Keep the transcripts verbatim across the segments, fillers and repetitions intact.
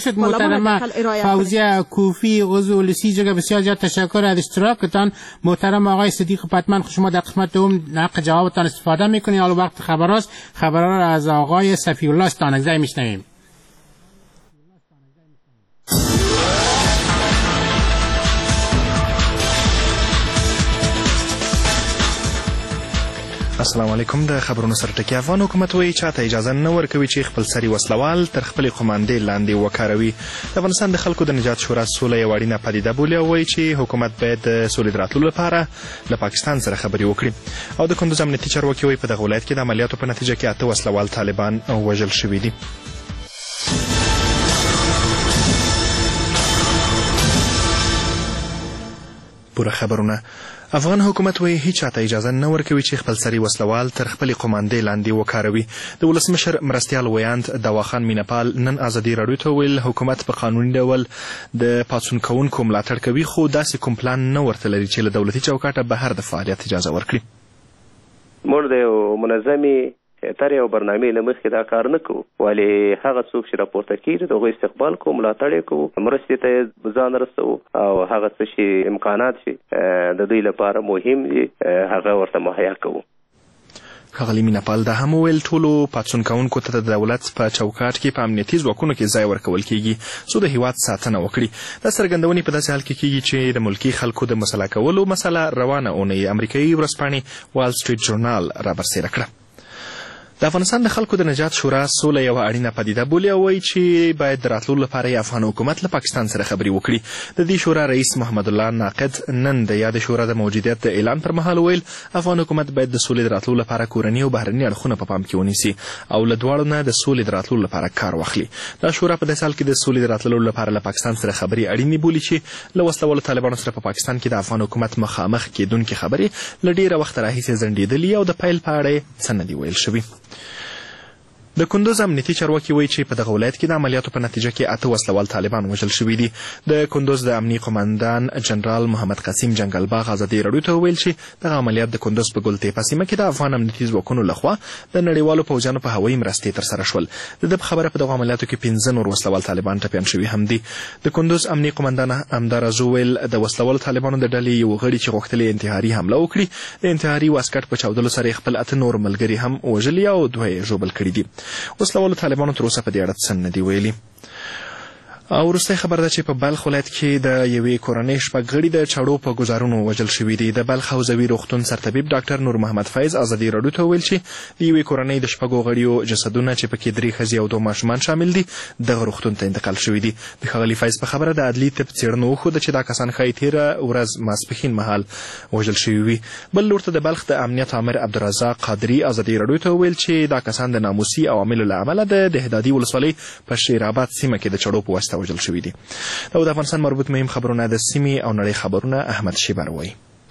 شد محترمه فوزیه کوفی عضو لسیجگه، بسیار زیاد تشکر از اشتراکتان. محترم آقای صدیق پتمن، شما در قسمت دوم نقل جوابتان استفاده میکنید. حالا وقت خبراست. خبرها را از آقای صفی الله استانکزی میشنویم. السلام علیکم. د خبرونو سره ټکی. افغان حکومت وایي چاته اجازه نه ورکوي چې خپل سري وسلوال تر خپلې قوماندې لاندې وکاروي. د افغانستان د خلکو د نجات شورا سوله یوه اړینه پدیده بولي او وایي چې حکومت باید د سولې د راتلو لپاره له پاکستان سره خبرې وکړي. او د کندوز امنیتي چارواکي وایي په دغه ولایت کې د عملیاتو په نتیجه کې اته وسلوال طالبان وژل شوي دي. پوره خبرونه. افغان حکومت وایي هیڅ چاته اجازه نه ورکوي چې خپل سري وسلوال تر خپلې قوماندې لاندې وکاروي. د ولسمشر مرستیال ویاند دواخان مینهپال نن ازادي راډیو ته ویل حکومت په قانوني ډول د پاڅون کوونکو ملاتړ کوي، خو داسې کوم پلان نه ورته لري چې له دولتي چوکاټه بهر د فعالیت اجازه ورکړي. موږ د یو منظمې تر یو برنامې له مخکې دا کار نه کوو، ولې هغه څوک چې راپورته کېږي د هغوی استقبال کوو، ملاتړ یې کوو، مرستې ته یې ځان رسوو او هغه څه چې امکانات چې د دوی لپاره مهم دي هغه ورته مهیا کوو. ښاغلي مینهپال دا هم وویل ټولو پاڅون کوونکو ته د دولت په چوکاټ کې په امنیتي ځواکونو کې ځای ورکول کېږي څو د هیواد ساتنه وکړي. دا څرګندونې په داسې حال کې کېږي چې د ملکي خلکو د مسله کولو مسله روانه اونۍ امریکایي ورځپاڼې وال سټریټ جورنال رابرسېره کړه. د افغانستان د خلکو د نجات شورا سوله یوه اړینه پدیده بولي او وایي چې باید د راتلو لپاره یې افغان حکومت له پاکستان سره خبرې وکړي. د دې شورا رئیس محمد الله ناقد نن د یاد شورا د موجودیت د اعلان پر مهال ویل افغان حکومت باید د سولې د راتلو لپاره کورني او بهرني اړخونه په پام کې ونیسي او له دواړو نه د سولې د راتلو لپاره کار واخلي. دا شورا په داسې حال کې د سولې د راتلو لپاره له پاکستان سره خبرې اړینې بولي چې له وسله والو طالبانو سره په پاکستان کې د افغان حکومت مخامخ کېدونکې خبرې له ډېره وخته راهیسې ځنډېدلي او د پیل په اړه یې څه نه دي ویل شوي. د کندوز امنیتي چارواکي وایي چې په دغه ولایت کې د عملیاتو په نتیجه کې اته وسلوال طالبان وژل شوي دي. د کندوز د امنیي قماندان جنرال محمد قاسم جنګل باغ ازادي راډیو ته وویل چې دغه عملیات د کندوز په ګلتیپه سیمه کې د افغان امنیتي ځواکونو لخوا د نړیوالو پوځیانو په هوایي مرستې ترسره شول. د ده په خبره په دغو عملیاتو کې پنځه نور وسلوال طالبان ټپیان شوي هم دي. د کندوز امنیي قماندان همداراز وویل د وسلوالو طالبانو د ډلې یو غړي چې غوښتل انتحاري حمله وکړي د انتحاري واسکټ په چاودلو سره خپل اته نور ملګري هم وژلي او دوه یې ژوبل کړي دي. وسلوالو طالبانو تر اوسه په دې اړه څه نه دي ویلي. او وروستی خبر ده چې په بلخ ولایت کې د یوې کورنۍ شپږ غړي د چړو په ګزارونو وژل شوي دي. د بلخ حوزوي روغتون سرطبیب ډاکټر نور محمد فیض ازادي راډیو ته وویل چې د یوې کورنۍ د شپږو غړیو جسدونه چې پکې درې ښځې او دوه ماشومان شامل دي دغه روغتون ته انتقال شوي دي. د ښاغلي فیض په خبره د عدلي طب څېړنو وښوده چې دا کسان ښایي تېره ورځ ماسپښین مهال وژل شوي وي. بل لور ته د بلخ د امنیت عامر عبدالرزاق قادري ازادي راډیو ته وویل چې دا کسان د ناموسي عواملو له امله د دهدادي ولسوالۍ په شیرآباد سیمه کې د چړو په واسطه وژل شوي دي. دا د افغانستان مربوط مهم خبرونه د سیمې او نړۍ خبرونه احمد شیبر وایي.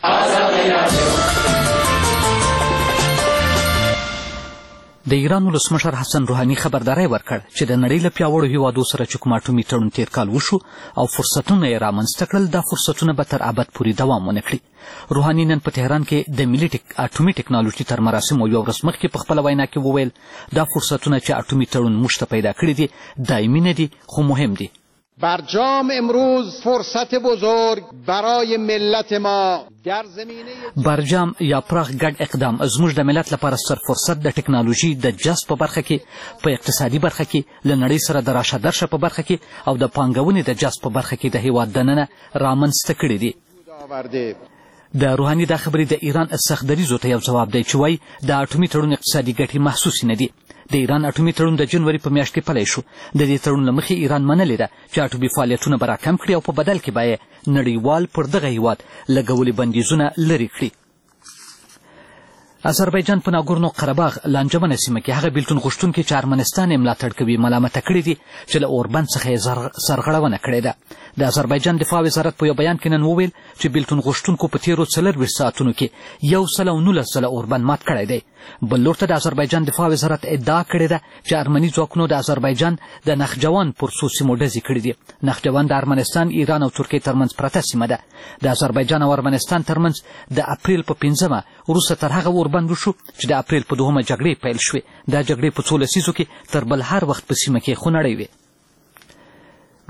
د ایران ولسمشر حسن روحاني خبرداری ورکړ چې د نړۍ له پیاوړو هیوادو سره چې کوم اټومي تړون تېر کال وشو او فرصتونه یې رامنځته کړل دا فرصتونه به تر ابد پورې دوام ونه کړي. روحاني نن په تهران کې د ملي اټومي ټکنالوژي تر مراسمو یو ورځ مخکې په خپله وینا کې وویل دا فرصتونه چې اټومي تړون موږ ته پیدا کړي دي دایمي نه دي خو مهم دي. برجام امروز فرصت بزرگ برای ملت ما در زمینه برجام یا پراخ ګډ اقدام زموږ د ملت لپاره ستر فرصت د ټکنالوژي د جذب په برخه کې په اقتصادي برخه کې له نړۍ سره د راشه درشه په برخه کې او د پانګونې د جذب په برخه کې د هیواد دننه رامنځته کړي دي. د روحاني دا خبرې د ایران سخت دریځو ته یو ځواب دی چې وایي د اټومي تړون اقتصادي ګټې محسوسې نه دي. د ایران اټومي تړون د جنوري په میاشت کې پلی شو. د دې تړون له مخې ایران منلې ده چې اټومي فعالیتونه به راکم کړي او په بدل کې به یې نړیوال پر دغه هیواد لګولي بندیزونه لرې کړي. آذربایجان په ناګورنو قرهباغ لانجمنه سیمه کې هغه بیلتون غوښتونکي چې ارمنستان یې ملاتړ کوي ملامته کړي دي چې له اوربند څخه یې سرغړونه کړې ده. د آذربایجان دفاع وزارت په یو بیان کې نن وویل چې بیلتون غوښتونکو په تېرو څلرویشت ساعتونو کې یو سل او نولس ځله اوربند مات کړی دی. بل لور ته د آذربایجان دفاع وزارت ادعا کړې ده چې ارمني ځواکونو د آذربایجان د نخجوان پر څو سیمو ډزې کړي دي. نخجوان د ارمنستان، ایران او ترکیې ترمنځ پرته سیمه ده. د آذربایجان او ارمنستان ترمنځ د اپریل په پنځمه وروسته تر هغه اوربند وشو چې د اپریل په دوهمه جګړې پیل شوې. دا جګړې په څو لسیزو کې تر بل هر وخت په سیمه کې خونړۍ وې.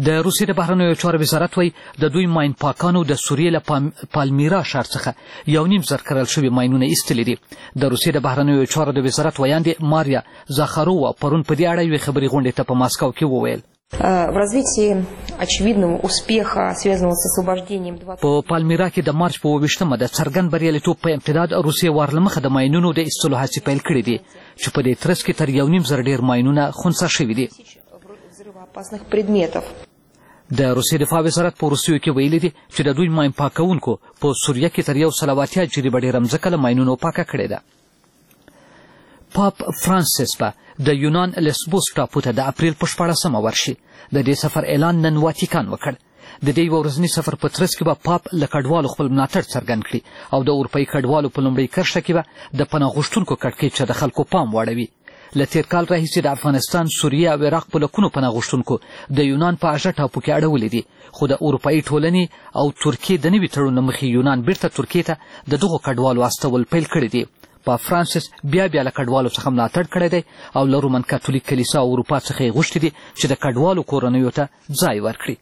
د روسیې د بهرنیو چارو وزارت وایي د دوی ماین پاکانو د سوریې له پالمیرا ښار څخه یو نیم زر کرل شوي ماینونه ایستلي دي. د روسیې د بهرنیو چارو د وزارت ویاندې ماریا زاخارووا پرون په دې اړه یوې خبري غونډې ته په ماسکو کې وویل В развитии очевидного успеха, связанного с освобождением په پالمیرا کې د مارچ په اوویشتمه د څرګند بریالیتوب په امتداد روسیې وار له مخه د ماینونو د ایستلو هڅې پیل کړي دي چې په دې ترڅ کې تر یو نیم زر ډېر ماینونه خنثی شوي دي. د روسیې دفاع وزارت په وروستیو کې ویلي دي چې د دوی ماین پاکونکو په سوریه کې تر یو سل او اتیا جریبه ډېره مځکه له ماینونو پاکه کړې ده. پاپ فرانسیس به د یونان لسبوس ټاپو ته د اپریل په شپاړسمه ورشي. د دې سفر اعلان نن واتیکان وکړ. د دې یوه ورځني سفر په ترڅ کې به پاپ له کډوالو خپل ملاتړ څرګند کړي او د اروپایي کډوالو په لومړۍ کرښه کې به د پناه غوښتونکو کړکېچ ته د خلکو پام واړوي. له تېر کال راهیسې د افغانستان، سوریه او عراق په لکونو پناه غوښتونکو د یونان په اژه ټاپو کې اړولي دي، خو د اروپایي ټولنې او ترکیې د نوي تړون له مخې یونان بیرته ترکیې ته د دغو کډوالو استول پیل کړي دي. پاپ فرانسیس بیا بیا له کډوالو څخه ملاتړ کړی دی او له رومن کاتولیک کلیسا او اروپا څخه یې غوښتي دي چې د کډوالو کورنیو ته ځای ورکړي.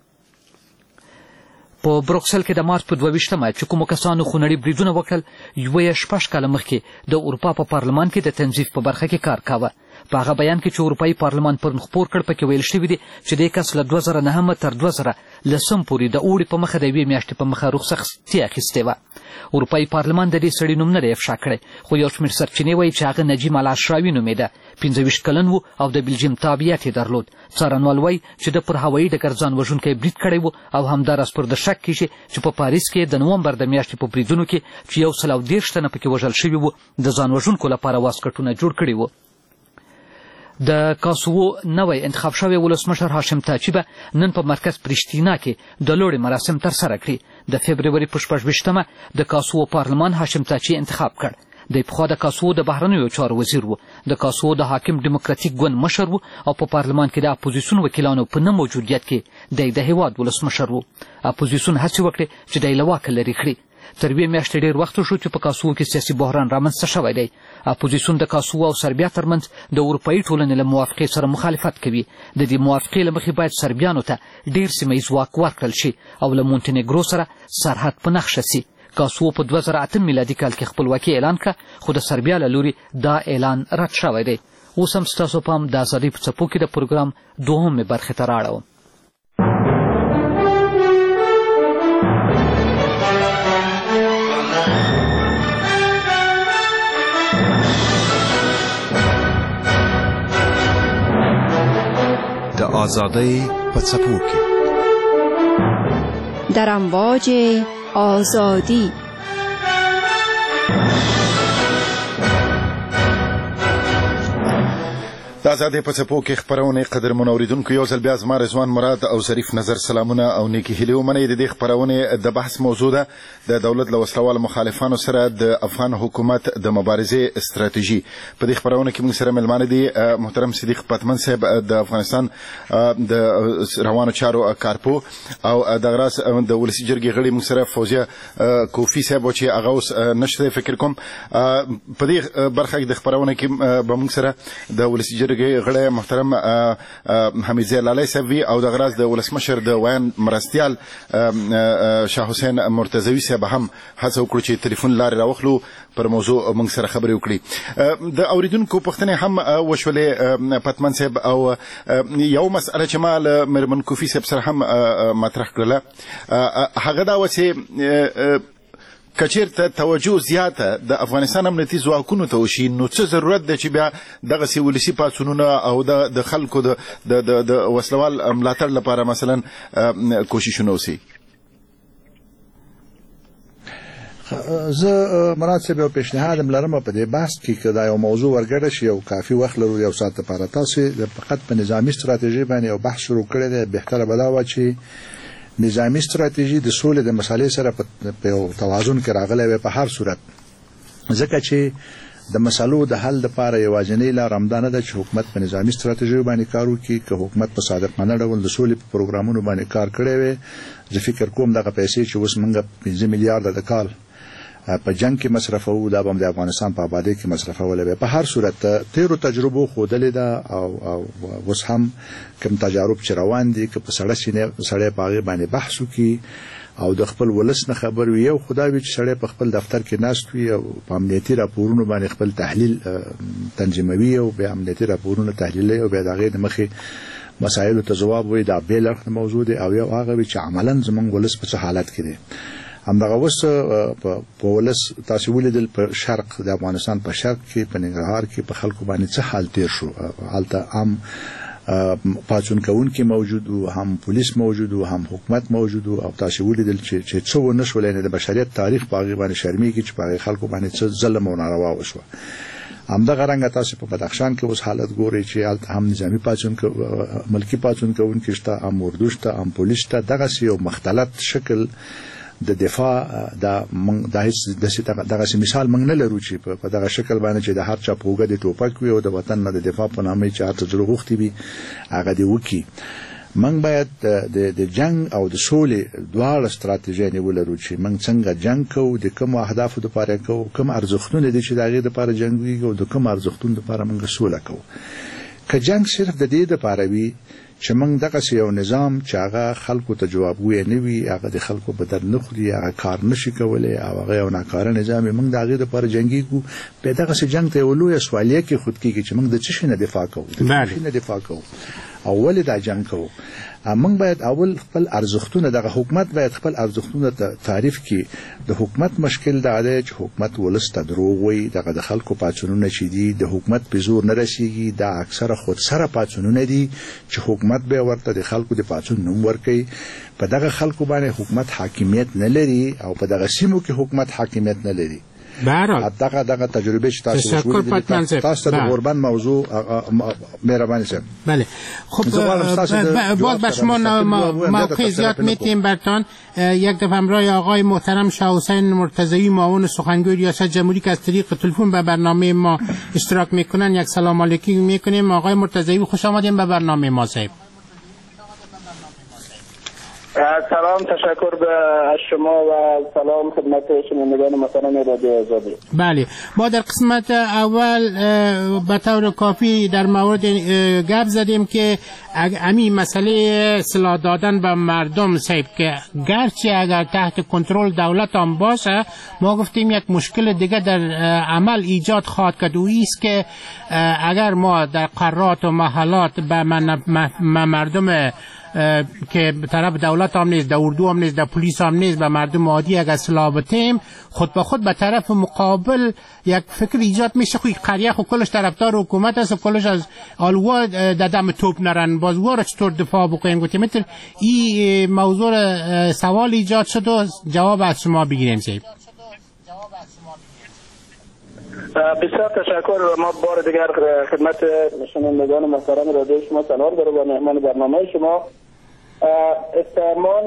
په بروکسل کې د مارچ په دوه ویشتمه چې کومو کسانو خونړي بریدونه وکړل، یوه یې شپږ کاله مخکې د اروپا په پارلمان کې د تنظیف په برخه کې کار کاوه. په هغه بیان کې چې اروپایي پارلمان پرون خپور کړ پکې ویل شوي دي چې دې کس له دوه زره نهمه تر دوه زره لسم پورې د اوړي په مخه د یوې میاشتې په مخه رخصتي اخیستې وه. اروپایي پارلمان د دې سړي نوم نه دی افشا کړی، خو یو شمېر سرچینې وایي چې هغه نجیم الاشراوي نومېده، پنځه ویشت کلن و او د بلجیم تابعیت یې درلود. څارنوال وایي چې ده پر هوایي ډګر ځان وژونکی برید کړی و او همداراز پر د شک کیږي چې په پاریس کې د نومبر د میاشتې په بریدونو کې چې یو سل او دېرش تنه پکې وژل شوي وو د ځان وژونکو لپاره واسکټونه جوړ کړي وو. د کاسوو نوی انتخاب شوی ولسمشر هاشم تاچي به نن په مرکز پرشتینا کې د لوړې مراسم ترسره کړي. د فبروري په شپږ ویشتمه د کاسوو پارلمان هاشم تاچي انتخاب کړ. دی پخوا د کاسوو د بهرنیو چارو وزیر و، د کاسوو د حاکم ډیموکراتیک ګوند مشر و او په پارلمان کې د اپوزیسون وکیلانو په نه موجودیت کې دی د هیواد ولسمشر و. اپوزیسون هڅې وکړې چې دی له واکه لرې کړي. تر یوې میاشتې ډېر وخت شو چې په کاسوو کې سیاسي بحران رامنځته شوی دی. اپوزیسون د کاسوو او سربیا ترمنځ د اروپایي ټولنې له موافقې سره مخالفت کوي. د دې موافقې له مخې باید سربیانو ته ډېر سیمه ییز واک ورکړل شي او له مونټینګرو سره سرحد په نښه سي. کاسوو په دوه زره اتم میلادي کال کې خپلواکي اعلان کړه، خو د سربیا له لوري دا اعلان رد شوی دی. اوس هم ستاسو پام د ازادۍ په څپو کې د پروګرام دوهمې برخې ته راړوم. د آزادۍ په څپو کې در امواج آزادی. د آزادۍ په څپو کې خپرونې قدرمنو اورېدونکو، یو ځل بیا زما رضوان مراد او ظریف نظر سلامونه او نیکې هیلې ومنئ. د دې خپرونې د بحث موضوع ده د دولت له وسلوالو مخالفانو سره د افغان حکومت د مبارزې استراتیژي. په دې خپرونه کې موږ سره مېلمانه دي محترم صدیق پتمن صاحب د افغانستان د روانو چارو کارپو او دغه راز د ولسي جرګې غړي موږ سره فوزیه کوفي صاحب چې هغه اوس نشته فکر کوم. په دې برخه کې د خپرونه کې به موږ سره د ولسي جرګې غړی محترم حمیدزی لالی صاحب وي او دغه راز د ولسمشر د ویان مرستیال شاه حسین مرتضوي صاحب هم هڅه وکړو چې تلیفون لارې راوخلو پر موضوع موږ سره خبرې وکړي. د اوریدونکو پوښتنې هم وشولې پتمن صاحب او یو مسأله چې ما له میرمن کوفي صاحب سره هم مطرح کړله هغه دا وه چې که چېرته توجه زیاته د افغانستان امنیتي ځواکونو ته وشي نو څه ضرورت دی چې بیا دغسې ولسي پاڅونونه او د خلکو د وسلوال ملاتړ لپاره مثلا کوششونه وسي؟ زه مراد صاحب یو پیشنهاد هم لرم په دې بحث کې که دا یو موضوع ورګډه شي او کافي وخت لرو یو ساعت لپاره، تاسې فقط په نظامي ستراتیژي باندې یو بحث شروع کړی دی. بهتره به دا وه چې نظامی ستراتیژي د سولې د مسالې سره په یو توازن کې راغلی وي په هر صورت، ځکه چې د مسالو د حل لپاره یوازینۍ لار همدا نه ده چې حکومت په نظامي ستراتیژیو باندې کار وکړي. که حکومت په صادقانه ډول د سولې په پروګرامونو باندې کار کړی وي، زه فکر کوم دغه پیسې چې اوس موږ پنځه میلیارده د کال په جنگ کې مصرفو دا هم د افغانستان په آبادی کې مصرفول به. په هر صورت تیرو تجربو خودلې ده او او اوس هم کوم تجارب چې روان دي که په سړی سینه سړی په هغې باندې بحث وکړي او د خپل ولس نه خبر وي او خدای وي چې سړی په خپل دفتر کې ناست وي او په امنیتي راپورونو باندې خپل تحلیل تنظیموي او بیا امنیتي راپورونه تحلیلوي او بیا د هغې د مخې مسایلو ته ځواب وایي. دا بېل اړخ موضوع دی او یو هغه وي چې عملا زموږ ولس په څه حالت کې دی. همدغه اوس په ولس تاسې ولیدل په شرق د افغانستان په شرق کې په ننګرهار کې په خلکو باندې څه حال تیر شو. هلته هم پاڅون کوونکي موجود و، هم پولیس موجود و، هم حکومت موجود و او تاسې ولیدل چې څه ونه شول. یعنې د بشریت تاریخ په هغې باندې شرمېږي چې په هغې خلکو باندې څه ظلم او ناروا وشوه. همدغه رنګه تاسې په بدخشان کې اوس حالت ګورئ چې هلته هم نظامي پاڅون ملکي پاڅون کوونکي شته، هم اردو شته، هم پولیس شته. دغسې یو مختلط شکل د دفاع دا دا هیڅ دغسې مثال موږ نه لرو چې په دغه شکل باندې چې د هر چا په اوږه د ټوپک وي او د وطن نه د دفاع په نامه چې هر څه زړه غوښتي وي هغه دې وکړي. موږ باید د جنگ او د سولې دواړه ستراتیژۍ ولرو چې موږ څنګه جنگ کوو، د کومو اهدافو دپاره کوو، کوم ارزښتونه دي چې د هغې دپاره جنګېږو او د کوم ارزښتونو دپاره موږ سوله کوو. که جنگ صرف د دې دپاره وي چې موږ دغسې یو نظام چې هغه خلکو ته جوابګوی نه وي، هغه د خلکو بدل نه خوري، هغه کار نشي کولی او هغه یو ناکاره نظام وي، موږ د هغې دپاره جنګېږو، بیا دغسې جنګ ته یو لویه سوالیه کېښود کېږي چې موږ د څه شي نه دفاع کوو، د څه شي نه دفاع کوو او ولې دا جنګ کوو. موږ باید اول خپل ارزښتونه، دغه حکومت باید خپل ارزښتونه تعریف کړي. د حکومت مشکل دا دی چې حکومت ولس ته دروغ وایي. دغه د خلکو پاڅونونه چې دي د حکومت په زور نه رسېږي، دا اکثره خودسره پاڅونونه دي چې حکومت به ورته د خلکو د پاڅون نوم ورکوي. په دغه خلکو باندې حکومت حاکمیت نه لري او په دغه سیمو کې حکومت حاکمیت نه لري. بهرحال دغه دغه تجربه چې تاسو وشولې تاسو د غربن موضوع مهرباني صاحب. بله خب باز به شما موقع زیاد میتیم برتان. یک دفعه همراه آقای محترم شاه حسین مرتضوی معاون سخنگوی ریاست جمهوری که از طریق تلفن به برنامه ما اشتراک میکنن یک سلام علیکی میکنیم. آقای مرتضوی خوش آمدین به برنامه ما صاحب. سلام، تشکر به شما و سلام خدمت شنوندگان محترم رادیو آزادی. بله ما در قسمت اول به طور کافی در مورد گپ زدیم که همین مسئله سلاح دادن به مردم صاحب که گرچه اگر تحت کنترل دولت هم باشه، ما گفتیم یک مشکل دیگه در عمل ایجاد خواهد کرد و ایست که اگر ما در قرات و محلات به مردم که طرف دولت هم نیست، در اردو هم نیست، در پلیس هم نیست، به مردم عادی اگر سلاح بتیم، خود به خود به طرف مقابل یک فکر ایجاد میشه خوی قریه خود کلش طرفدار حکومت است و کلش از آلوا در دم توپ نرن، باز وارد چطور دفاع بکنیم. گفتیم مثل این موضوع سوال ایجاد شد و جواب از شما بگیریم صاحب. بسیار تشکر. ما بار دیگر خدمت شنوندگان محترم رادیو شما سلام دارم و مهمان برنامه شما. استعمال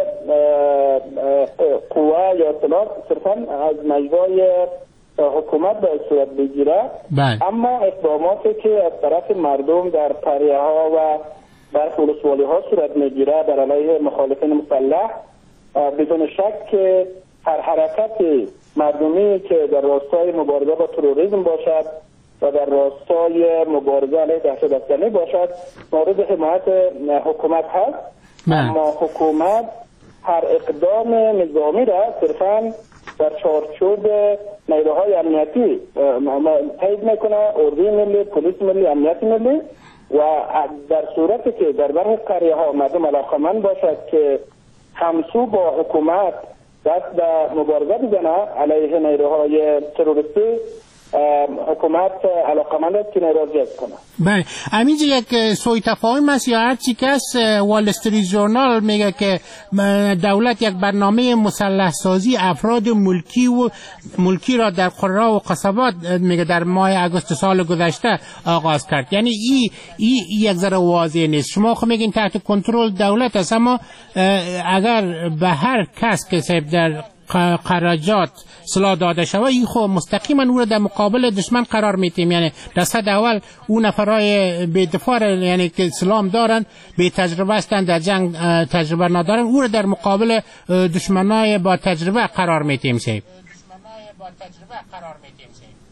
قوه یا اطلاع صرفا از مجرای حکومت به صورت بگیره، اما اقداماتی که از طرف مردم در قریه ها و برخی ولسوالی ها صورت میگیره در علیه مخالفین مسلح، بدون شک که هر حرکت مردمی که در راستای مبارزه با تروریسم باشد و در راستای مبارزه علیه دهشت‌افکنی باشد مورد حمایت حکومت هست. اما حکومت هر اقدام نظامی را صرفا در چارچوب نیروهای امنیتی تایید میکنه، اردوی ملی، پلیس ملی، امنیت ملی، و در صورتی که در برخی قریه ها مردم علاقمند باشد که همسو با حکومت دست به مبارزه بزنه علیه نیروهای تروریستی، حکومت علاقمند است که نیرو جذب کنه. بله، همینجا یک سوء تفاهم است یا هر چی کس وال استریت ژورنال میگه که دولت یک برنامه مسلح سازی افراد ملکی و ملکی را در قرى و قصبات میگه در ماه اگست سال گذشته آغاز کرد. یعنی این ای یک ذره واضح نیست. شما خب میگین تحت کنترل دولت است، اما اگر به هر کس که در قراجات سلاح داده شود این خب مستقیما او را در مقابل دشمن قرار میتیم. یعنی در صد اول اون نفرای به دفاع یعنی که سلام دارن، به تجربه هستند، در جنگ تجربه ندارن، او را در مقابل دشمنای با تجربه قرار میتیم. صاحب با تجربه قرار میدیم؟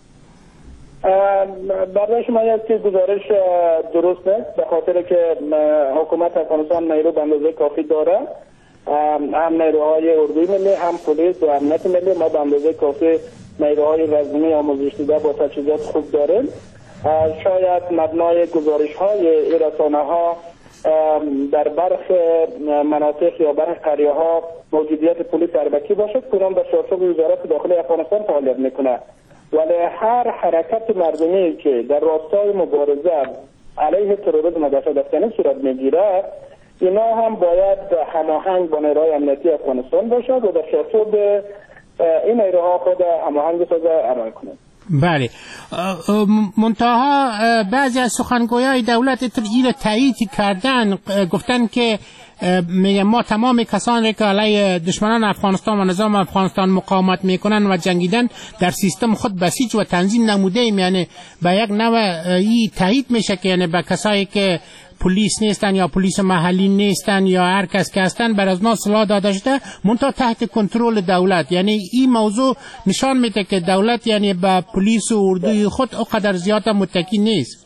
برای شما یک گزارش درست نیست، به خاطر که حکومت افغانستان نیرو به اندازه کافی داره، هم نیروهای اردوی ملی، هم پلیس و امنیت ملی. ما به اندازه کافی نیروهای رزمی آموزش دیده با تجهیزات خوب داریم. شاید مبنای گزارش های این رسانه ها در برخ مناطق یا برخ قریه ها موجودیت پلیس اربکی باشد که اونم در چارچوب وزارت داخلی افغانستان فعالیت میکنه، ولی هر حرکت مردمی که در راستای مبارزه علیه تروریسم و دهشت افکنی صورت میگیرد، اینا هم باید هماهنگ با نیروهای امنیتی افغانستان باشد و در چارچوب این نیروها خود هماهنگ سازه عمل کنند. بله، منتها بعضی از سخنگویای دولت این تایید کردن، گفتن که میگه ما تمام کسانی که علیه دشمنان افغانستان و نظام افغانستان مقاومت میکنن و جنگیدن در سیستم خود بسیج و تنظیم نموده ایم. یعنی به یک نوع این تایید میشه که یعنی به کسایی که پلیس نیستن یا پلیس محلی نیستن یا هر کس که هستن بر از ما سلاح داده شده، منتها تحت کنترل دولت. یعنی این موضوع نشان میده که دولت یعنی به پلیس و اردوی خود اونقدر زیاد متکی نیست.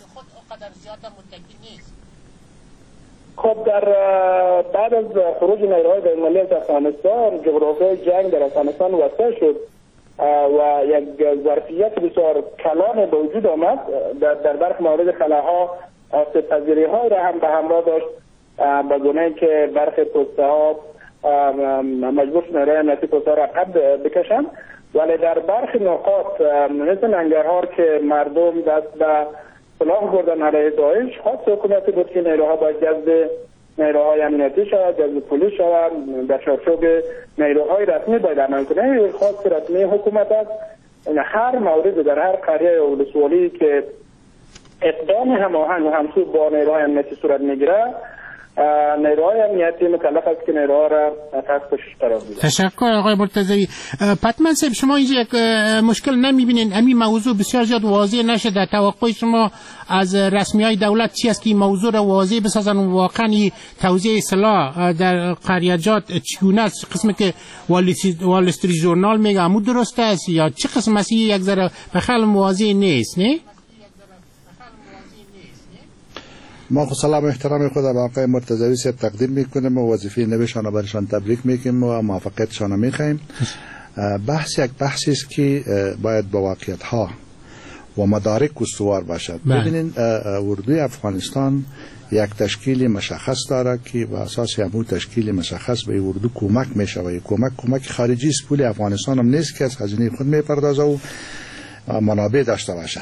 خب در بعد از خروج نیروهای بین‌المللی از افغانستان، جغرافیای جنگ در افغانستان وسیع شد و یک ظرفیت بسیار کلان به وجود آمد. در, در برخی موارد خلاها آسیب پذیری های را هم به همراه داشت، به گونه‌ای که برخی پسته ها مجبور شدن نیروهای امنیتی پسته ها را عقب بکشند، ولی در برخی نقاط مثل ننگرهار که مردم دست به سلاح بردن علیه داعش، خاص حکومتی بود که نیروها باید جذب نیروهای امنیتی شود، جذب پلیس شود، در چارچوب نیروهای رسمی باید عمل کنه. خاص رسمی حکومت است. هر مورد در هر قریه و ولسوالی که اقدام هماهنگ و همسو با نیروهای امنیتی صورت میگیره، نیروهای امنیتی مکلف است که نیروها را تحت پوشش قرار بدهند. تشکر آقای مرتضوی. پتمن صاحب، شما اینجا یک مشکل نمیبینین همین موضوع بسیار زیاد واضح نشده؟ توقع شما از رسمی های دولت چی است که این موضوع را واضح بسازن و واقعا توزیع سلاح در قریجات چگونه است؟ قسمی که وال استریت ژورنال میگه عمود درست است یا چه قسم است؟ یک ذره به خیلی واضح نیست، نه؟ ما خود سلام و احترام خود به آقای مرتضوی صاحب تقدیم میکنیم و وظیفه نوشان برشان تبریک میکنیم و موافقتشان میخوایم. بحث یک بحثی است که باید با واقعیت ها و مدارک استوار باشد. ببینید اردوی افغانستان یک تشکیل مشخص داره که با اساس همون تشکیل مشخص به اردو کمک میشه و کمک کمک خارجی است. پول افغانستان هم نیست که از خزینه خود میپردازه و منابع داشته باشه.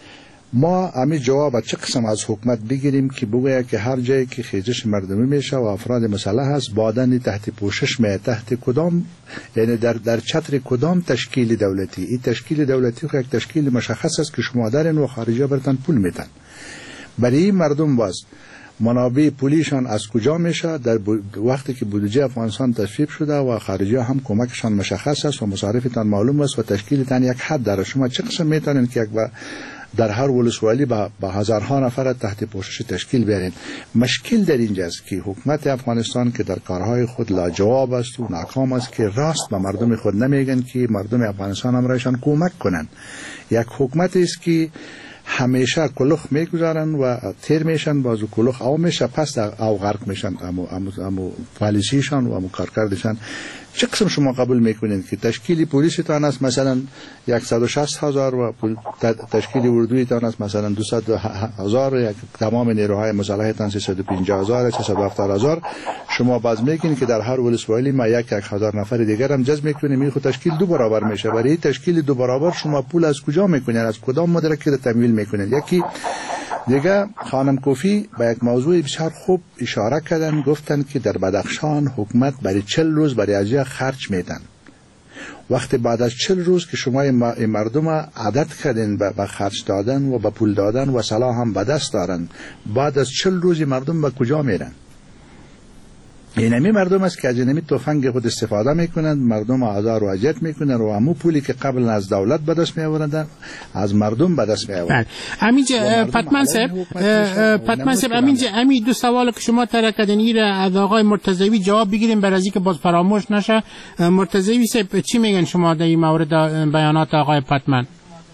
ما همین جواب چه قسم از حکومت بگیریم که بگوید که هر جایی که خیزش مردمی میشه و افراد مسلح هست بادن تحت پوشش می تحت کدام، یعنی در در چتر کدام تشکیل دولتی؟ این تشکیل دولتی خو یک تشکیل مشخص است که شما دارین و خارجی برتن پول میدن. برای این مردم باز منابع پولیشان از کجا میشه؟ در وقتی که بودجه افغانستان تصویب شده و خارجی هم کمکشان مشخص است و مصارفتان معلوم است و تشکیلتان یک حد داره. شما چه قسم میتونین که یک در هر ولسوالی با, با هزارها نفر تحت پوشش تشکیل بیارین؟ مشکل در اینجاست که حکومت افغانستان که در کارهای خود لاجواب است و ناکام است که راست به مردم خود نمیگن که مردم افغانستان هم رایشان کمک کنن. یک حکومت است که همیشه کلوخ میگذارن و تیر میشن، بازو کلوخ او میشه پس او غرق میشن. امو امو امو پالیسیشان و امو کارکردشان. چه قسم شما قبول میکنین که تشکیل پلیستان است مثلا صد و شصت هزار و تشکیل اردویتان است مثلا دویست هزار، یک تمام نیروهای مسلحتان سیصد و پنجاه هزار سیصد و هفتاد هزار، شما باز میگین که در هر ولسوالی ما یک یک هزار نفر دیگر هم جذب میکنیم، این خود تشکیل دو برابر میشه. برای تشکیل دو برابر شما پول از کجا میکنین؟ از کدام مدرک را تمویل میکنین؟ یکی دیگه خانم کوفی به یک موضوع بسیار خوب اشاره کردن، گفتن که در بدخشان حکومت برای چل روز برای اجزا خرج میدن. وقتی بعد از چل روز که شما مردم عادت کردین به خرج دادن و به پول دادن و سلاح هم به دست دارن، بعد از چل روز مردم به کجا میرن؟ اینمی مردم است که از اینمی تفنگ خود استفاده میکنند، مردم آزار و اذیت میکنند و همون پولی که قبل از دولت به دست میآورند از مردم به دست میآورند. همینجا پتمن صاحب پتمن صاحب همینجا همین دو سوال که شما طرح کردین این از آقای مرتضوی جواب بگیریم برای اینکه باز فراموش نشه. مرتضوی صاحب چی میگن شما در این مورد بیانات آقای پتمن؟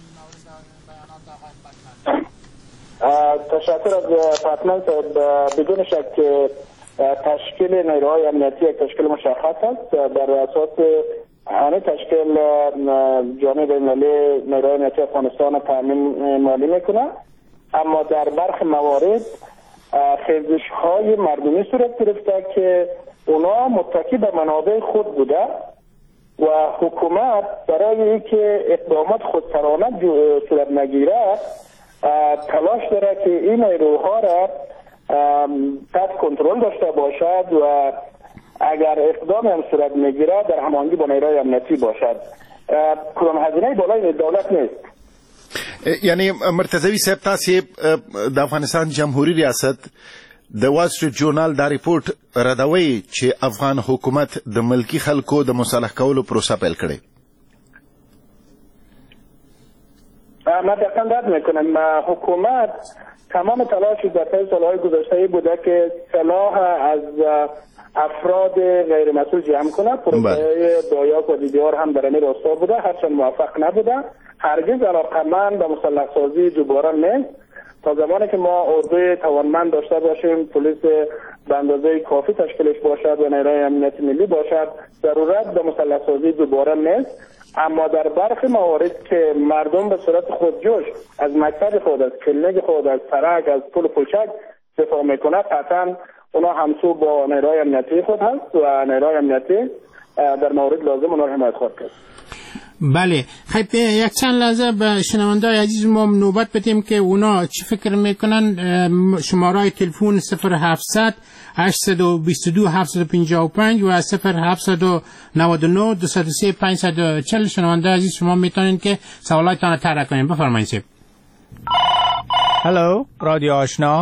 تشکر از پتمن صاحب. بدون شک تشکیل نیروهای امنیتی یک تشکیل مشخص است. در اساس آن تشکیل جامعه بین‌المللی نیروهای امنیتی افغانستان تامین مالی میکنه، اما در برخی موارد خیزش های مردمی صورت گرفته که اونا متکی به منابع خود بوده و حکومت برای اینکه اقدامات خودسرانه صورت نگیره تلاش داره که این نیروها را تحت کنترل داشته باشد و اگر اقدام هم صورت میگیره در هماهنگی با نیروهای امنیتی باشد. کدام هزینه بالای دولت نیست. یعنی مرتضوی صاحب تاسو د افغانستان جمهوریت ریاست د وال سټریټ جورنال دا ریپورت ردوي چې افغان حکومت د ملکی خلکو د مصالح کولو پروسه پیل کړي. ما دقیقا رد میکنم. حکومت تمام تلاش در طی سالهای گذشته بوده که سلاح از افراد غیر مسئول جمع کنه. پروژه دایاک و دیدار هم در این راستا بوده، هرچند موفق نبوده. هرگز علاقمند به مسلح سازی دوباره نیست. تا زمانی که ما اردوی توانمند داشته باشیم، پلیس به اندازه کافی تشکیلش باشد و نیروی امنیت ملی باشد، ضرورت به مسلح سازی دوباره نیست. اما در برخی موارد که مردم به صورت خودجوش از مکتب خود، از کلینیک خود، از سرک، از پل پوشک دفاع میکنه، قطعا اونا همسو با نیروی امنیتی خود هست و نیروی امنیتی در موارد لازم اونا حمایت خواهد کرد. بله. خب یک چند لحظه به شنونده‌های عزیز ما نوبت بدیم که اونا چی فکر میکنن. شماره تلفن صفر هفتصد هشتصد و بیست و دو هفتصد و پنجاه و پنج و صفر هفتصد و نود و نه دویست و سه پانصد و چهل. شنونده عزیز شما میتونین که سوالاتتان رو طرح کنین. بفرمایید سیب. هلو رادیو آشنا،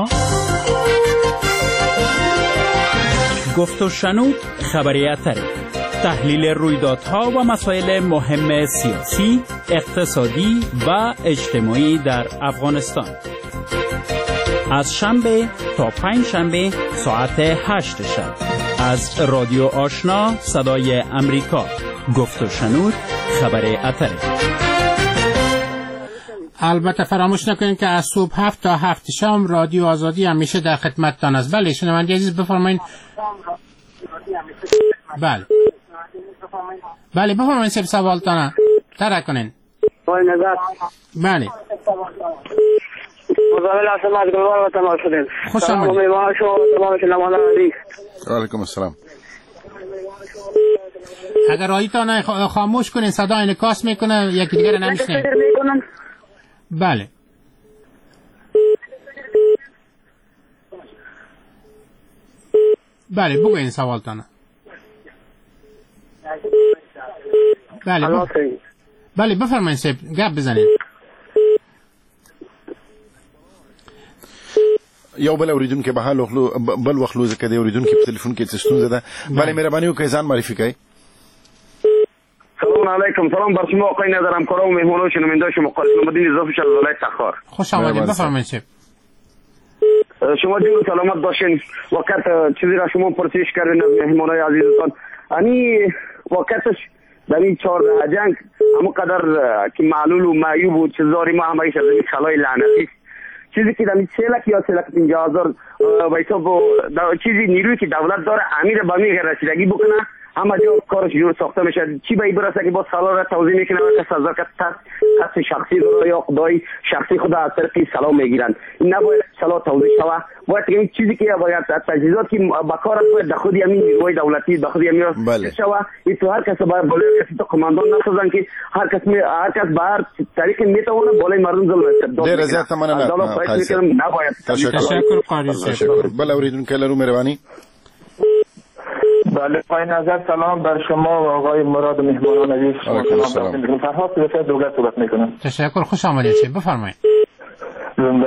گفت و شنود خبری اتری، تحلیل رویدادها و مسائل مهم سیاسی، اقتصادی و اجتماعی در افغانستان. از شنبه تا پنج شنبه ساعت هشت شب از رادیو آشنا صدای امریکا. گفت و شنود خبر اتری. البته فراموش نکنید که از صبح هفت تا هفت شام رادیو آزادی همیشه در خدمتتان است. بله شنونده عزیز بفرمایید. بله بله بفرمایید سب سوالتان طرح کنین. بله خوش آمدید. علیکم السلام. اگر رادیوتان خاموش کنین صدا انعکاس میکنه، یکی دیگر نمیشنوید. بله بله بگوین سوالتان. بله ب... بله بفرمایید سیب گپ بزنید. یو بل اوریدونکو به حال وخلو بل وخلو زکه دی اوریدونکو په ټلیفون کې ستونزه ده. بله مهرباني وکړئ ځان معرفي کړئ. سلام علیکم. سلام بر شما آقای نظرم کارا و مهمانان شنونده شما قاسم الدین اضافه شد ولایت تخار. خوش آمدید. بفرمایید سیب. شما جون سلامت باشین. وقت چیزی را شما پرسش کردین از مهمانای عزیزتان. یعنی وقتش در این چهارده جنگ همون قدر که معلول و معیوب و چیزاری ما همایش از این خلای لعنتی چیزی که در این سیلک یا سیلک پنجاه هزار ویسا با چیزی نیروی که دولت داره امیر با می رسیدگی بکنه همه جا کارش جور ساخته میشه. چی به این برسه که با سالار را توضیح میکنه و کس از ذکر کس شخصی داره یا خدای شخصی خود از طرف سلام میگیرن. این نباید سلام توضیح شوه. باید که این چیزی که باید تجهیزات که با کار است باید خودی همین نیروی دولتی با خودی همین شوه. این تو هر کس باید بالای کسی تو کماندان نسازن که هر کس می هر کس به هر طریق میتونه بالای مردم ظلم کنه. دیر زیاد مننه. نباید. تشکر قاری صاحب. بله اوریدونکو لرو مهربانی. بله پای نظر سلام بر شما و آقای مراد مهمانان عزیز. سلام. فرهاد سیاست دولت صحبت میکنم. تشکر خوش آمدید. بفرمایید. زنده باشید. من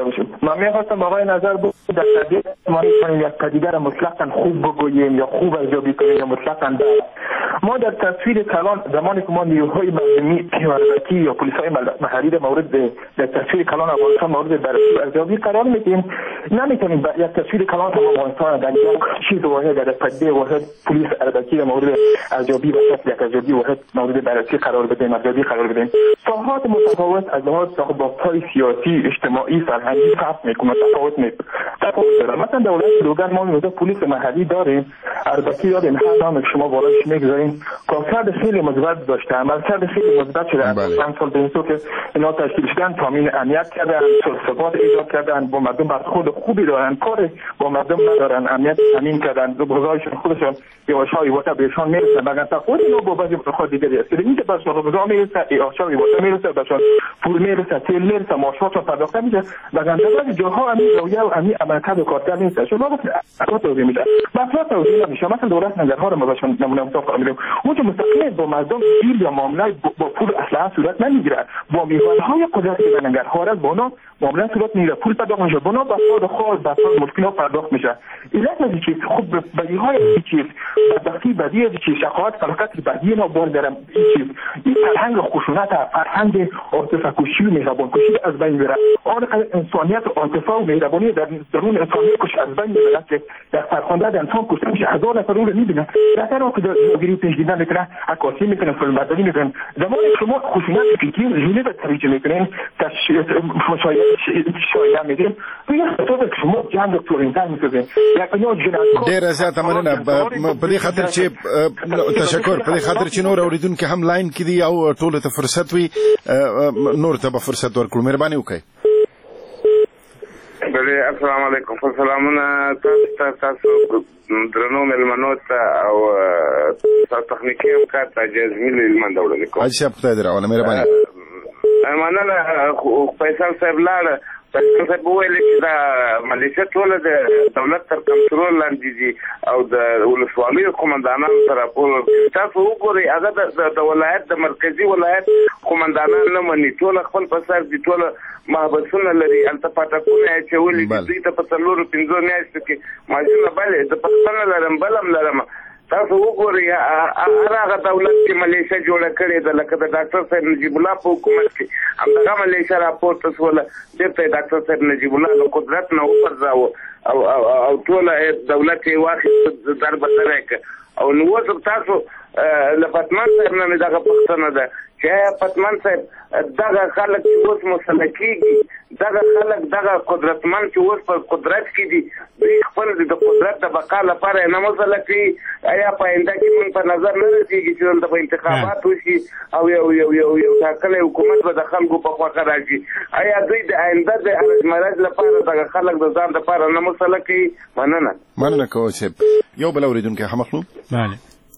من میخواستم آقای نظر بود در طبیعت ما میتونیم یک پدیده را مطلقا خوب بگوییم یا خوب ارزیابی کنیم یا مطلقا بد. ما در تصویر کلان زمانی که ما نیروهای مردمی اربکی یا پلیس‌های محلی مورد در تصویر کلان افغانستان مورد بررسی و ارزیابی قرار میدیم، نمیتونیم یک تصویر کلان افغانستان در یک چیز واحد در پدیده واحد پلیس اربکی مورد ارزیابی و شکل یک ارزیابی واحد مورد بررسی قرار بدیم، ارزیابی قرار بدیم. ساحات متفاوت از لحاظ ضوابط‌های سیاسی، اجتماعی، فرهنگی فرق میکنه، تفاوت میکنه. مثلا دولت لوگان ما میگه پلیس محلی داریم، اربکی داریم، هر نام شما بالایش میگذاریم. کارکرد خیلی مثبت داشته، عملکرد خیلی مثبت شده. چند سال به که اینا تشکیل شدن تامین امنیت کردن، ثبات ایجاد کردن، با مردم برخورد خوبی دارن، کار با مردم ندارن، امنیت تامین کردن، بغضایشون خودشون یواشای وقت بهشون میرسه. مگر تفاوت اینا با بعضی خود دیگری است. اینکه بس بغضا میرسه، یواشای وقت میرسه، بهشون پول میرسه، تیل میرسه، ماشوتشون پرداخت میشه. مگر بعضی جاها همین رویا و همین عملکرد کارکرد نیست. شما وقت اساس توضیح میده. مثلا توضیح نمیشه. مثلا دولت نظرها رو ما بهشون نمونه مطابق میدیم. اونجا مستقیم با مردم گیر یا معامله با پول اصلا صورت نمیگیره. با میوانهای قدرت که نگرهار است با اونا معامله صورت میگیره، پول پرداخت میشه، با اونا بساط خاص بساط مشکلات پرداخت میشه. علت از چیز خوب بدیهای این چیز بدبختی بدی از چیز شقاوت فلاکت بدی اینا بار دارم این چیز این فرهنگ خشونت فرهنگ عاطفه کشی و مهربان کشی از بین میره. آن انسانیت و عاطفه و مهربانی در درون انسانیت کش از بین میره که در فرخنده انسان کشته میشه. هزار نفر رو میبینن در طرف که درگیری پیش گیری میکنه، عکاسی میکنه، فیلم برداری میکنه. زمانی شما خشونت فکری رژیمی به ترویج میکنین، تشریح مشاهده شایعه میدین، روی اساس شما جنگ فلورنتاین میسازین. ډیر زیات مننه. په دې خاطر چې تشکر په دې خاطر چې نور اوریدونکو هم لاین کې دي او ټول ته فرصت وي، نور ته به فرصت ورکړو. مهرباني وکړئ. بله السلام علیکم. سلامونه تاسو تاسو درنو ملمنو ته او تاسو تخنیکی همکار ته جزمیل علمان دوله کوم. حاجی صاحب خدای دې راوله. مهرباني. مننه. فیصل صاحب لاړ فیصل صاحب وویل چې دا ملیشه ټوله د دولت تر کنټرول لاندې دي او د ولسوالیو قومندانانو سره راپور. تاسو وګورئ هغه د ولایت د مرکزي ولایت قومندانان نه مني، ټوله خپل په سر دي، ټوله محبسونه لري، هلته پاټکونه یې اچولي دي. دوی ته په څلورو پنځو میاشتو کې ماشینونه بلې د پښتنه لرم بلم لرم. تاسو وګورئ هغه دولت چې ملیشه جوړه کړې ده لکه د ډاکټر صاحب نجیب الله په حکومت کې همدغه ملیشه راپورته شوله، بېرته یې ډاکټر صاحب نجیب الله له قدرت نه وپرځاوه او ټوله دولت یې واخیست در بدره یې کړ. او نو اوس تاسو له پتمن صاحب نه مې دغه پوښتنه ده چې آیا پتمن صاحب دغه خلک چې اوس مسله کېږي، دغه خلک دغه قدرتمن چې اوس په قدرت کې دي، دوی خپل د قدرت د بقا لپاره نه مسله کوي. آیا په آینده کې موږ په نظر نه رسېږي چې دلته به انتخابات وشي او یو یو یو یو ټاکلی حکومت به د خلکو په خوښه راځي؟ آیا دوی د آینده د ارزمرز لپاره دغه خلک د ځان لپاره نه مسله کوي؟ مننه. مننه کوه صاحب. یو بل اورېدونکی هم اخلو. بله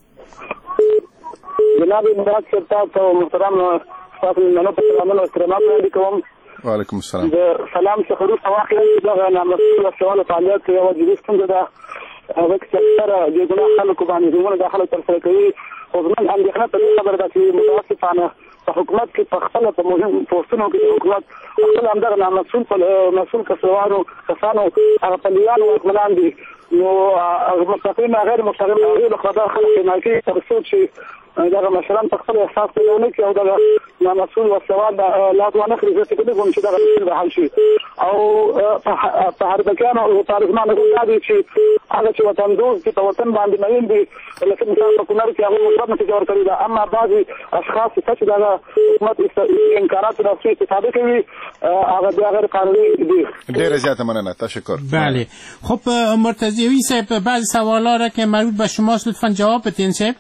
جناب مراد صاحب تاسو محترم تاسو نن په سلامونه او احترامات وړاندې کوم. وعلیکم السلام. د سلام څخه وروسته واقعا دغه نامسؤله سوال فعالیت یوه جدي ستونزه ده. هغه چې اکثره د ګناه خلکو باندې ظلمونه دا خلک ترسره کوي. خو زموږ اندېښنه په دې خبره ده چې متاسفانه په حکومت کې په خپله په مهم پوستونو کې د حکومت خپل همدغه نامسؤول مسؤول کسانو کسانو هغه پلیان واکمنان دي، نو مستقیم غیر مستقیم هغوی له خوا دا خلک حمایه کوي تر څو چې دغه مشران په خپل احساس پیدا ونه کړي او دغه نامسؤول وسوال لاد ونه کړي. زه فکر نه کوم چې دغه مشکل به حل شي. او په اربکیانو او طالبانو دا دي چې هغه چې وطندوز دي په وطن باندې مین دي، لکه مثال په کونړ کې هغوی مثبت نتیجه ورکړې ده. اما بعضې اشخاص چې دغه حکومت امکاناتو نه څه استفاده کوي هغه بیا غیر قانوني دي. ډېره زیاته مننه. تشکر. بله خب مرتضوی صاحب بعضی سوالا را که مربوط به شماست لطفا جواب بدین صاحب.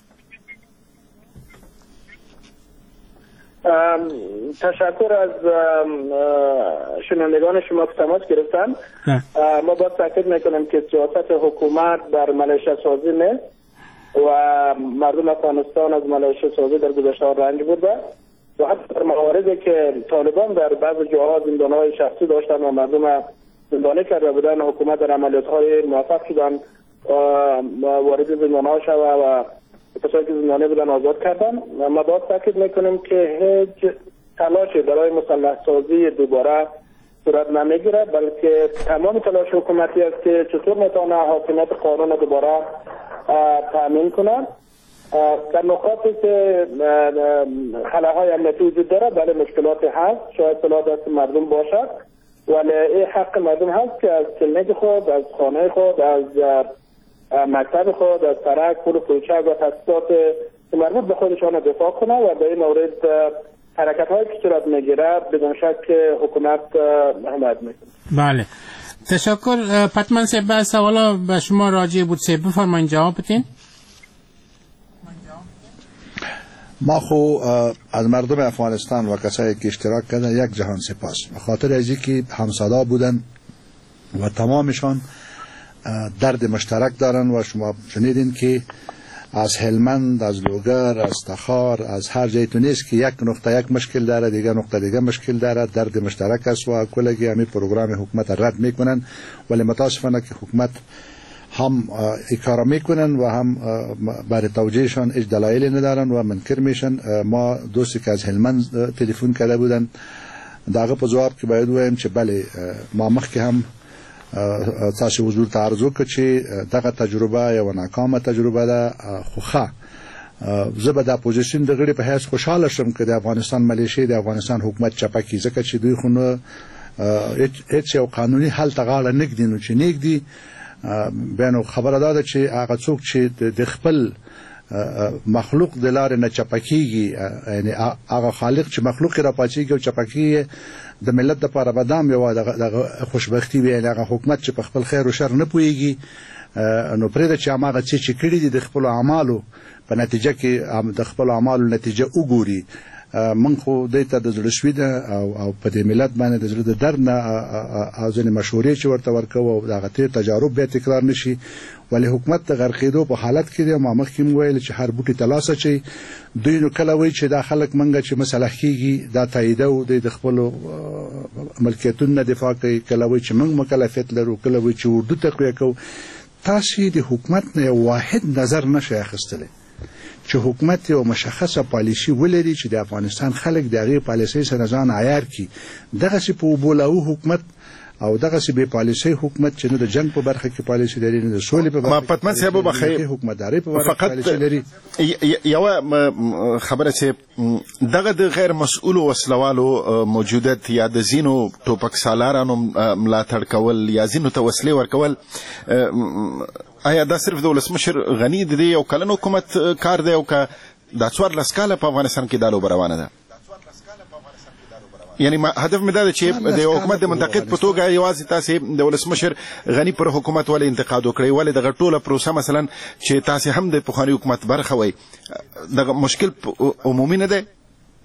تشکر از شنوندگان شما که تماس گرفتن. ما باید تاکید میکنیم که سیاست حکومت بر ملیشه سازی نیست و مردم افغانستان از ملیشه سازی در گذشته رنج بوده و حتی در مواردی که طالبان در بعض جاها زندانهای شخصی داشتن و مردم زندانی کرده بودن، حکومت در عملیات‌های موفق شدن وارد زندان‌ها شد و کسایی که زندانی بودن آزاد کردن. ما باید تاکید میکنیم که هیچ تلاشی برای مسلح سازی دوباره صورت نمیگیره، بلکه تمام تلاش حکومتی است که چطور میتونه حاکمیت قانون دوباره تامین کنه. در نقاطی که خلاهای امنیتی وجود داره بله مشکلات هست، شاید سلاح دست مردم باشد، ولی این حق مردم هست که از کلینیک خود، از خانه خود، از مکتب خود، از سرک، پول و کوچک و تاسیسات که مربوط به خودشان دفاع کنه و در این مورد حرکت های که صورت میگیره بدون شک حکومت حمایت میکنه. بله تشکر. پتمن صاحب بعد سوالا به شما راجع بود صاحب بفرمایید جواب بدین. ما خو از مردم افغانستان و کسایی که اشتراک کردن یک جهان سپاس، به خاطر از اینکه همصدا بودن و تمامشان درد مشترک دارن و شما شنیدین که از هلمند، از لوگر، از تخار، از هر جای تونست که یک نقطه یک مشکل داره، دیگه نقطه دیگه مشکل داره، درد مشترک است و کلگی همین پروگرام حکومت رد میکنن، ولی متاسفانه که حکومت هم اکرام میکنن و هم برای توجیهشان هیچ دلایلی ندارن و منکر میشن. ما دوستی که از هلمند تلفن کرده بودن داغه په جواب کې باید وایم چې بله ما مخکې هم تاسو حضور ته عرض وکړ چې دغه تجربه یو ناکامه تجربه ده، خو ښه زه به د اپوزیشن د غړي په حیث خوشحاله شم که د افغانستان ملیشې د افغانستان حکومت چپه کړي، ځکه چې دوی خو نه هیڅ یو قانوني حل ته غاړه نه ږدي، نو چې نه ږدي بیا نو خبره دا ده چې هغه څوک چې د خپل مخلوق د لارې نه چپه کېږي، یعنې هغه خالق چې مخلوق یې راپاڅېږي او چپه کېږي د ملت دپاره به دا هم یوه دغه خوشبختي وي، یعنې هغه حکومت چې په خپل خیر و شر نه پوهېږي، نو پرېږده چې هماغه څه چې کړي دي د خپلو اعمالو په نتیجه کې د خپلو اعمالو نتیجه وګوري. من خو دوی ته د زړه شوي ده او په دې ملت باندې د زړه د درد نه او ځینې مشورې چې ورته ورکوو او د هغه تېر تجارب بیا تکرار نه شي، ولې حکومت د غرقېدو په حالت کې دی. ما مخکې مو ویل چې هر بوټي ته لاس اچوي، دوی نو کله وایي چې دا خلک منګه چې مسلح کېږي دا تاییدوو، دوی د خپلو ملکیتونو نه دفاع کوي، کله وایي چې موږ مکلفیت لرو، کله وایي چې اردو تقویه کوو. تاسې د حکومت نه یو واحد نظر نشئ اخیستلی چې حکومت یو مشخصه پالیسي ولري چې د افغانستان خلک د هغې پالیسۍ سره ځان عیار کړي. دغسې په اوبولاو حکومت او دغسې بې پالیسۍ حکومت چې نه د جنګ په برخه کې پالیسي لري، نه د سولې په برخه کې حکومتدارۍ په برخه کې پالیسي لري. یوه خبره چې دغه د غیر مسؤلو وسلوالو موجودیت یا د ځینو ټوپک سالارانو ملاتړ کول یا ځینو ته وسلې ورکول، آیا دا صرف د ولسمشر غني د دې یو کلن حکومت کار دی او که دا څوارلس کاله په افغانستان کې دا لوبه روانه ده؟ یعنی هدف مې دا دی چې د یو حکومت د منتقد په توګه یوازې تاسې د ولسمشر غني پر حکومت ولې انتقاد وکړئ، ولې دغه ټوله پروسه مثلا چې تاسې هم د پخواني حکومت برخه وئ، دغه مشکل عمومي نه دی؟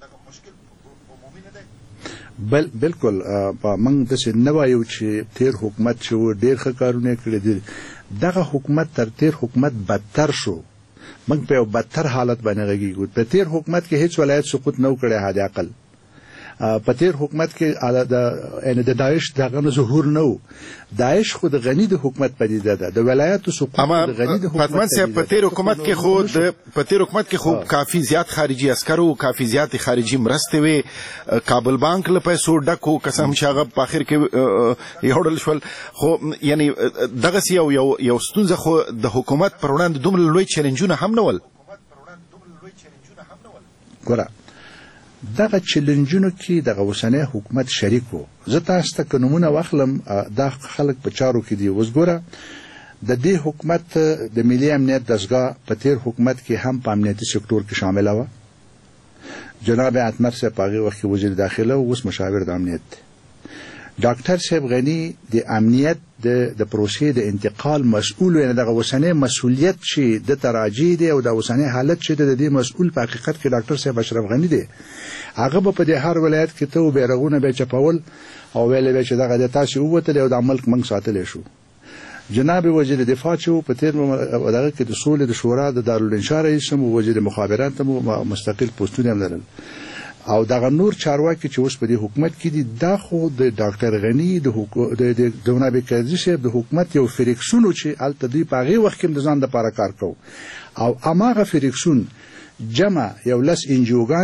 بل بالکل موږ داسې نه وایو چې تیر حکومت چې و ډېر ښه کارونه یې کړي دي، دغه حکومت تر تیر حکومت بدتر شو. موږ په یو بدتر حالت باندې غږیږو. په تیر حکومت کې هیڅ ولایت سقوط نه و کړی حد اقل. په تیر حکومت کې یعنې د داعش دغه نه ظهور نه و. داعش خو د غني د حکومت پدیده ده، د ولایاتو سقوط د غني د حکومت پدیده ده. په تیر حکومت کې خو په تیر حکومت کې خو کافي زیات خارجي عسکر و، کافي زیات خارجي مرستې وې، کابل بانک له پیسو ډک و، قسم چې هغه په آخر کې یوړل شول. خو یعنې دغسې یو یو ستونزه خو د حکومت پر وړاندې دومره لوی چیلنجونه هم نه ول. ګوره دغه چیلنجونو کې دغه اوسنی حکومت شریک و. زه تاسو ته که نمونه واخلم، دا خلک په چارو کې دي. اوس ګوره د دې حکومت د ملي امنیت دستګاه په تیر حکومت کې هم په امنیتي سکتور کې شامله وه. جناب عتمر صاحب په هغې وخت کې وزیر داخله و، اوس مشاور د امنیت دی. ډاکټر صاحب غني د امنیت د پروسې د انتقال مسؤول، یعنې دغه اوسنی مسؤلیت چې د ته راجع دی او د اوسنی حالت چې د دې مسؤول په حقیقت کې ډاکټر صاحب اشرف غني دی. هغه به په دې هر ولایت کې ته بیرغونه به چپول او ویلې به چې دغه د تاسې ووتلی او دا ملک موږ ساتلی شو. جناب وزیر دفاع چې و په تېر دغه کې د سولې د شورا د دارالانشا رئیس هم و، وزیر مخابرات هم مستقل پوسټونه هم لرل، او دغه نور چارواکي چې اوس په دې حکومت کې دي، دا خو د ډاکټر غني د جناب کرزي صاحب د حکومت یو فریکسون و چې هلته دوی په هغې وخت کې هم د ځان دپاره کار کوو، او هماغه فریکسون جمع یو لس انجیوګانې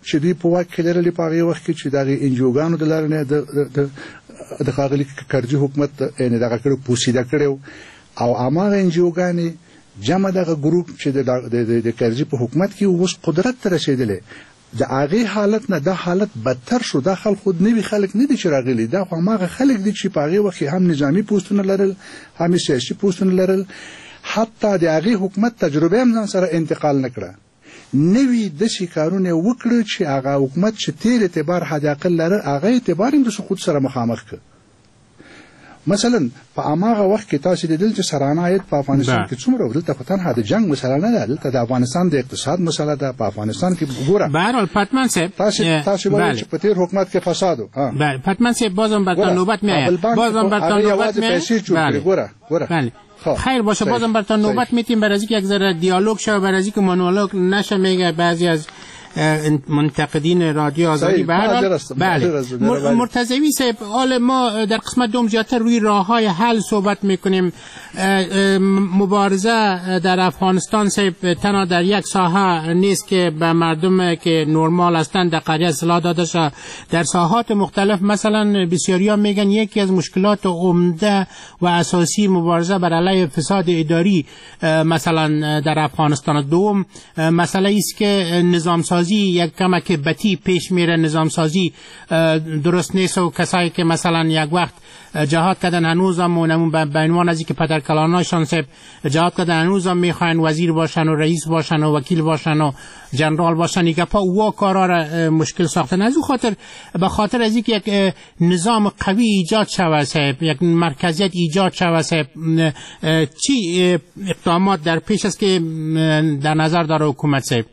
چې دوی په واک کې لرلې په هغې وخت کې چې دغه انجوګانو د لارې نه د ښاغلي کرزي حکومت یعنې دغه کړی پوسیده کړی او هماغه انجوګانې جمع دغه ګروپ چې د کرزي په حکومت کې اوس قدرت ته رسېدلی د هغې حالت نه دا حالت بدتر شو. دا خلک خود نوي خلک نه دي چې راغلي، دا خو هماغه خلک دي چې په هغې وخت کې هم نظامي پوستونه لرل هم سیاسي پوستونه لرل، حتی د هغې حکومت تجربه هم ځان سره انتقال نه کړه. نوي داسې کارونه وکړه چې هغه حکومت چې تېر اعتبار حداقل لره هغه اعتبار هم د سقوط سره مخامخ کړه. مثلا په هماغه وخت کې تاسو لیدل چې سرانه عاید په افغانستان کې څومره و. دلته خو تنها د جنګ مسله نه ده، دلته د افغانستان د اقتصاد مسله ده. په افغانستان کې ګوره بهرحال پتمن صاحب تاسو تاسو وایئ چې په تېر حکومت کې فساد و. بله پتمن صاحب بازم برتان نوبت میآید بازم برتان نوبت میآید. ګوره ګوره خیر باشه بازم برتان نوبت میتیم برای اینکه یک ذره دیالوگ شه، برای اینکه مونولوگ نشه. میگه بعضی از منتقدین رادیو آزادی به هر حال بله مرتضوی صاحب، حال ما در قسمت دوم زیادتر روی راههای حل صحبت میکنیم. مبارزه در افغانستان صاحب تنها در یک ساحه نیست که به مردم که نرمال هستند در قریه سلاح داده شد، در ساحات مختلف. مثلا بسیاری ها میگن یکی از مشکلات عمده و اساسی مبارزه بر علیه فساد اداری مثلا در افغانستان دوم مسئله است که نظام سازی یک کمک بتی پیش میره. نظام سازی درست نیست و کسایی که مثلا یک وقت جهاد کردن هنوز هم اونمون به عنوان از اینکه پدرکلاناشان صاحب جهاد کردن هنوز هم میخواین وزیر باشن و رئیس باشن و وکیل باشن و جنرال باشن. یک پا او کارا را مشکل ساختن. از اون خاطر به خاطر از اینکه یک نظام قوی ایجاد شود صاحب، یک مرکزیت ایجاد شود صاحب، چی اقدامات در پیش است که در نظر داره حکومت صاحب؟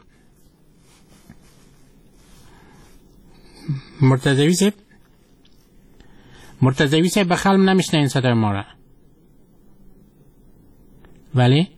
مرتضوی صاحب مرتضوی صاحب بخلم نمیشنه این صدای ما را. ولی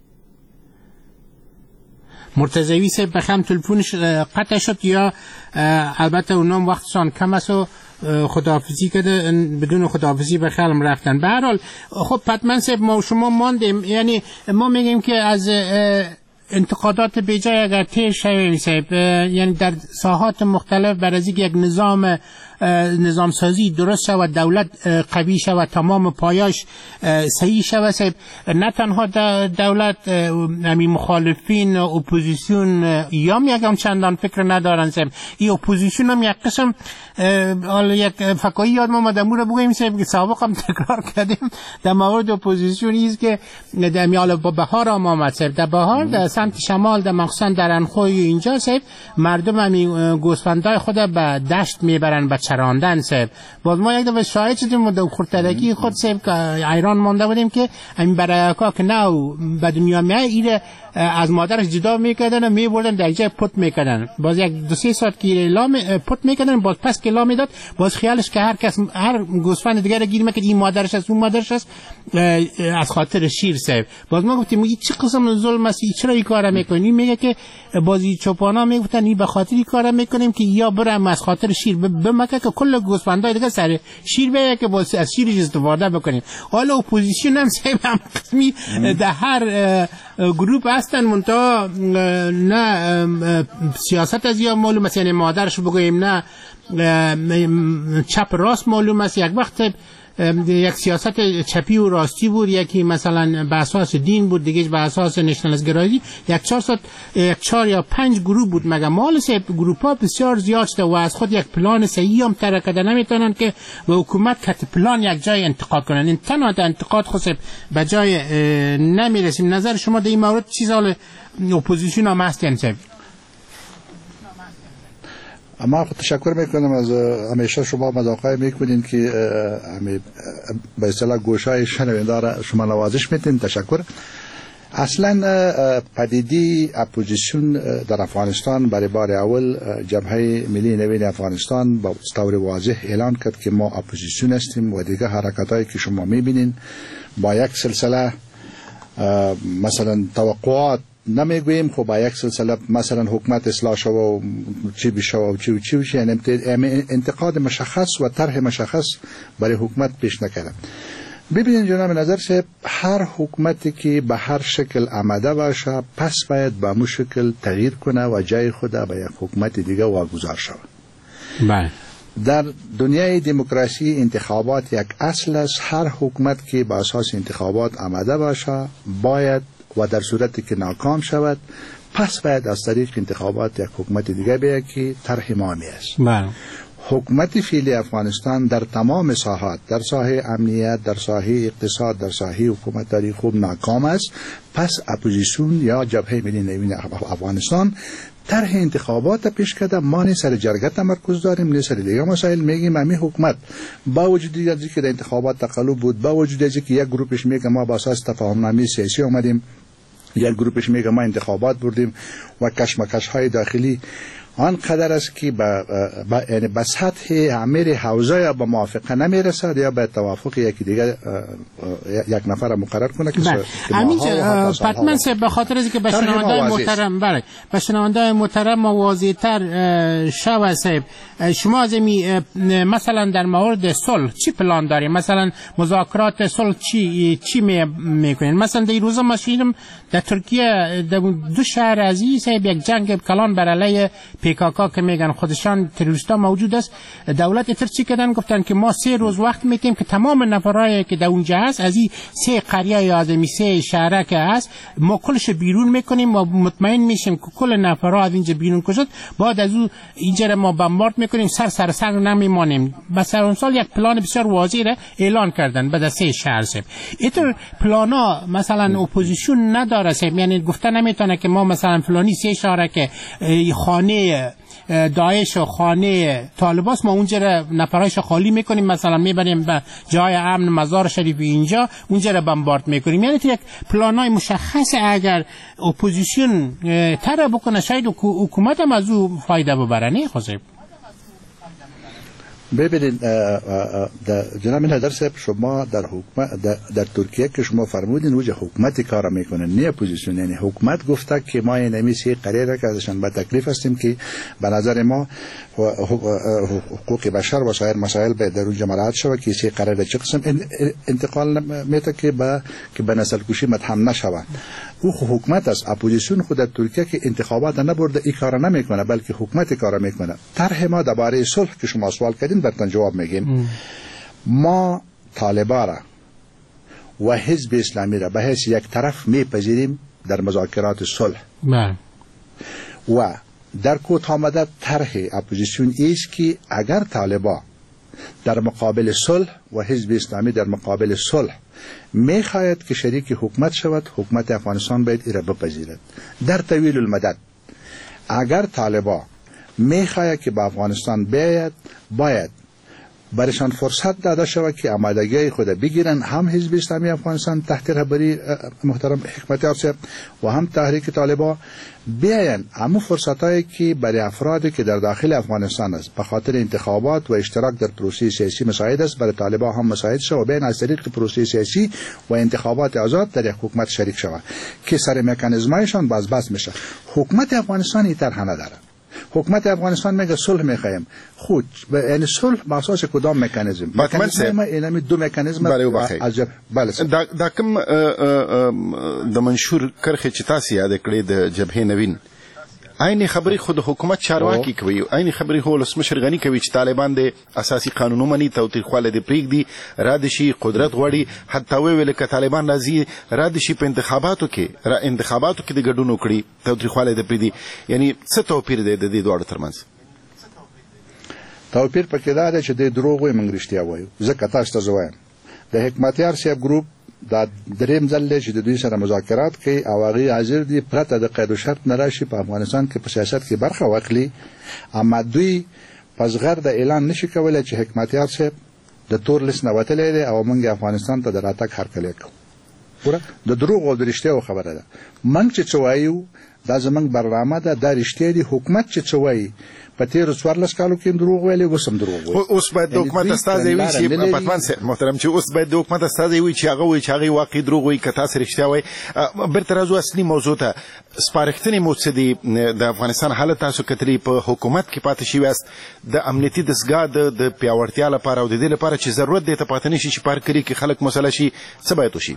مرتضوی صاحب بخلم تلفونش قطع شد یا البته اونام وقتشان کم است و خداحافظی کرده، بدون خداحافظی به خلم رفتن. به هر حال خب پتمن صاحب ما و شما ماندیم، یعنی ما میگیم که از انتقادات بیجای اگر تیر شویم صاحب، یعنی در ساحات مختلف بر از یک نظام نظام سازی درست شود، دولت قوی شود، تمام پایاش صحیح شود صاحب، نه تنها دولت همین مخالفین اپوزیسیون یا یکم چندان فکر ندارن صاحب، این اپوزیسیون هم یک قسم یک فکایی یاد ما مدمو رو بگویم صاحب که سابق هم تکرار کردیم در مورد اپوزیسیون ایست که در میال با بهار هم آمد صاحب. در بهار در سمت شمال در مخصوصا در انخوی اینجا صاحب مردم همین گوسفندای خود به دشت میبرن به چراندن صاحب. باز ما یک دفعه شاهد شدیم در خردترکی خود صاحب که ایران مانده بودیم که همین برای اکا که نه به دنیا میای ایره از مادرش جدا میکردن و میبردن در جای پت میکردن. باز یک دو سه ساعت که لام پت میکردن، باز پس که لام میداد باز خیالش که هر کس هر گوسفند دیگه گیر میکرد این مادرش است اون مادرش است از خاطر شیر صاحب. باز ما گفتیم این چه قسم ظلم است، چرا این کارا میکنی؟ میگه که بازی چوپانا میگفتن این به خاطر این کارا میکنیم که یا برم از خاطر شیر بمکه که کل گوسفندای دیگه سر شیر بیه که باز از شیرش استفاده بکنیم. حالا اپوزیسیون هم صاحب هم قسمی در هر گروپ هستن منتها نه سیاست از یا معلوم است، یعنی مادرش بگوییم نه چپ راست معلوم است. یک وقت یک سیاست چپی و راستی بود، یکی مثلا به اساس دین بود، دیگه به اساس نشنالیست گرایی. یک چهار ساعت یک چهار یا پنج گروه بود مگه مال صاحب. گروه ها بسیار زیاد شده و از خود یک پلان صحیح هم ترک کرده نمیتونن که و حکومت کت پلان یک جای انتقاد کنن. این تنها انتقاد خود صاحب به جای نمیرسیم. نظر شما در این مورد چی سال اپوزیسیون هم هستین صاحب؟ اما تشکر میکنم از همیشه شما مداخله میکنین که همه به اصطلاح گوشای شنونده را شما نوازش میتین. تشکر. اصلا پدیده اپوزیسیون در افغانستان برای بار اول جبهه ملی نوین افغانستان با طور واضح اعلان کرد که ما اپوزیسیون هستیم و دیگه حرکتایی که شما میبینین با یک سلسله مثلا توقعات نمیگوییم خب با یک سلسله مثلا حکومت اصلاح شو و چی بشه و چی و چی بشه، یعنی انتقاد مشخص و طرح مشخص برای حکومت پیش نکردن. ببینید جناب نظر صاحب، هر حکومتی که به هر شکل آمده باشه پس باید به همون شکل تغییر کنه و جای خود به یک حکومت دیگه واگذار شود. بله. در دنیای دموکراسی انتخابات یک اصل است. هر حکومت که به اساس انتخابات آمده باشه باید و در صورتی که ناکام شود پس باید از طریق انتخابات یک حکومت دیگه بیاید که طرح امامی است. بله. حکومت فعلی افغانستان در تمام ساحات، در ساحه امنیت، در ساحه اقتصاد، در ساحه حکومتداری خوب ناکام است. پس اپوزیسیون یا جبهه ملی نوین افغانستان طرح انتخابات پیش کرده. ما نه سر جرگه تمرکز داریم نه سر دیگه مسائل. میگیم همین حکومت با وجود از اینکه در انتخابات تقلب بود، با وجود از اینکه یک گروپش میگه ما با اساس تفاهم نامه سیاسی اومدیم، یک گروپش میگه ما انتخابات بردیم و کشمکش های داخلی آنقدر است که با یعنی به سطح امیر حوزه یا به موافقه نمیرسد یا به توافق یکی دیگه یک نفر مقرر کنه که همینجا پتمن به خاطر از که به شنوندای محترم بله به شنوندای محترم واضح‌تر شود صاحب، شما از می مثلا در مورد صلح چی پلان دارید؟ مثلا مذاکرات صلح چی چی میکنین؟ مثلا در روزا ما شنیدم در ترکیه در دو شهر عزیز صاحب یک جنگ کلان بر علیه پیکاکا که میگن خودشان تروریستا موجود است، دولت اتر چی کردن؟ گفتن که ما سه روز وقت میتیم که تمام نفرایی که در اونجا هست از این سه قریه یا از این سه شهره که هست ما کلش بیرون میکنیم و مطمئن میشیم که کل نفرها از اینجا بیرون کشد، بعد از اون اینجا ما بمبارد میکنیم، سر سر سر نمیمانیم. بس اون سال یک پلان بسیار واضح اعلان کردن بعد از سه شهر سه. اینطور پلانا مثلا اپوزیسیون نداره سه، یعنی گفتن نمیتونه که ما مثلا فلانی سه شهر که خانه داعش و خانه طالباس ما اونجا نفرایش خالی میکنیم، مثلا میبریم به جای امن مزار شریف اینجا اونجا رو بمبارد میکنیم. یعنی یک پلانای مشخص اگر اپوزیسیون طرح بکنه شاید حکومت هم از او فایده ببره. نه خوزیب ببینید جناب نادر صاحب، شما در حکومت در, در ترکیه که شما فرمودین اوج حکومت کار میکنه نه اپوزیسیون. یعنی حکومت گفته که ما این نمیسی قراره که ازشان به تکلیف هستیم که به نظر ما حقوق بشر و سایر مسائل به در اونجا مراعات شود که سی قراره چه قسم انتقال میته که به که به نسل کشی متهم نشود. او حکومت است. اپوزیسیون خود در ترکیه که انتخابات نبرده این کار نمیکنه بلکه حکومت کار میکنه. طرح ما درباره صلح که شما سوال کردین براتون جواب میگیم. ما طالبان را و حزب اسلامی را به حیث یک طرف میپذیریم در مذاکرات صلح. بله. و در کوت آمده طرح اپوزیسیون است که اگر طالبان در مقابل صلح و حزب اسلامی در مقابل صلح میخواهد که شریک حکومت شود، حکومت افغانستان باید ایره بپذیرد. در طویل المدت اگر طالبان میخواهد که به افغانستان بیاید باید برشان فرصت داده شود که آمادگی خود بگیرن، هم حزب اسلامی افغانستان تحت رهبری محترم حکمتیار صاحب و هم تحریک طالبان بیاین همون فرصتایی که برای افرادی که در داخل افغانستان است به خاطر انتخابات و اشتراک در پروسه سیاسی مساعد است برای طالبان هم مساعد شود و بیاین از طریق پروسه سیاسی و انتخابات آزاد در یک حکومت شریک شود که سر مکانیزمایشان باز باز میشه. حکومت افغانستان این طرح نداره. حکومت افغانستان میگه صلح میخوایم. خود یعنی صلح به اساس کدام مکانیزم؟ مکانیزم اینمی دو مکانیزم عجب. بله دا کوم د منشور کرخه چې تاسو یاد کړی د جبهه نوین عین خبري خود حکومت چارواکي کوي، عین خبري هو لسمشر غني کوي چې طالبان د اساسي قانونو مني توتیخواله د پریږدي رادشي قدرت غوړي، حتی ویل ک طالبان راځي رادشي په انتخاباتو کې را انتخاباتو کې د ګډون وکړي توتیخواله د پریږدي. یعنی څه توپیر دی د دې دوه ترمنځ؟ توپیر پکې دا دی چې د دروغ وي موږ رښتیا وایو. ځکه تاسو ته وایم د حکمتیار صاحب ګروپ دا دریم ځل دی چې د دوی سره مذاکرات کوي او هغه حاضر دي پرته د قید و شرط نه راشي په افغانستان کې په سیاست کې برخه واخلي. اما دوی پسغر د اعلان نشي کولای چې حکمتیار صاحب د تور لیست نه وتلی دی او موږ افغانستان ته د راتګ هرکلی کوو. ګوره د دروغ او د رښتیاو خبره ده. موږ چې څه وایو دا زموږ برنامه ده، دا رښتیا دي. حکومت چې څه وایي په تیرو څوارلس کالو کې دروغ ویلي، اوس هم دروغ وایي. اوس باید د حکومت استازی وي چې پتمن صاحب محترم چې اوس باید د حکومت استازی وي چې هغه وایي چې هغې واقعي دروغ وایي که تاسې رښتیا وایي. بېرته راځو اصلي موضوع ته. سپارښتنې مو څه دي د افغانستان حالت تاسو کتلي په حکومت کې پاتې شوي یاست د امنیتي دستګاه د پیاوړتیا لپاره او د دې لپاره چې ضرورت دی ته پاتې نه شي چې په هر کلي کې خلک مسله شي، څه باید وشي؟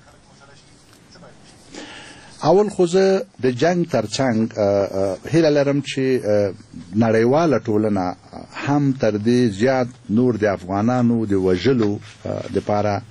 اول خو زه د جنگ ترڅنګ هیله لرم چې نړیواله ټولنه هم تر دې زیات نور د افغانانو د وژلو دپاره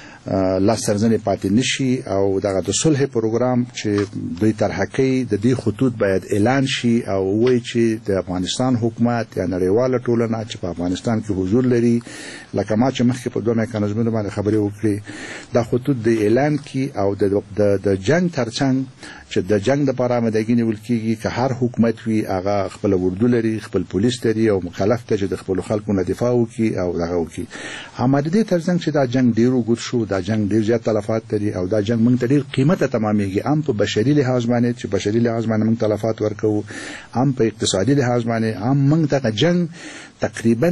لاس ترزنې پاتې نشي او دغه د صلح پروګرام چې دوی طرحه کوي د دې خطوط باید اعلان شي او وایي چې د افغانستان حکومت یا نړیواله ټولنه چې په افغانستان کې حضور لري، لکه ما چې مخکې په دوه میکانیزمونو باندې خبرې وکړې، دا خطوط د اعلان کی او د جنگ ترڅنګ چې د جنگ دپاره آمادګي نیول کېږي که هر حکومت وي هغه خپله اردو لري، خپل پولیس لري او مکلف دی چې د خپلو خلکو نه دفاع وکړي او دغه وکړي. اما د دې ترڅنګ چې دا جنگ ډېر اوږد شو، دا جنگ ډېر زیات تلفات لري او دا جنگ موږ ته ډېر قیمته تمامېږي، هم په بشري لحاظ باندې چې بشري لحاظ باندې موږ تلفات ورکوو، هم په اقتصادي لحاظ باندې، هم موږ دغه جنگ تقریبا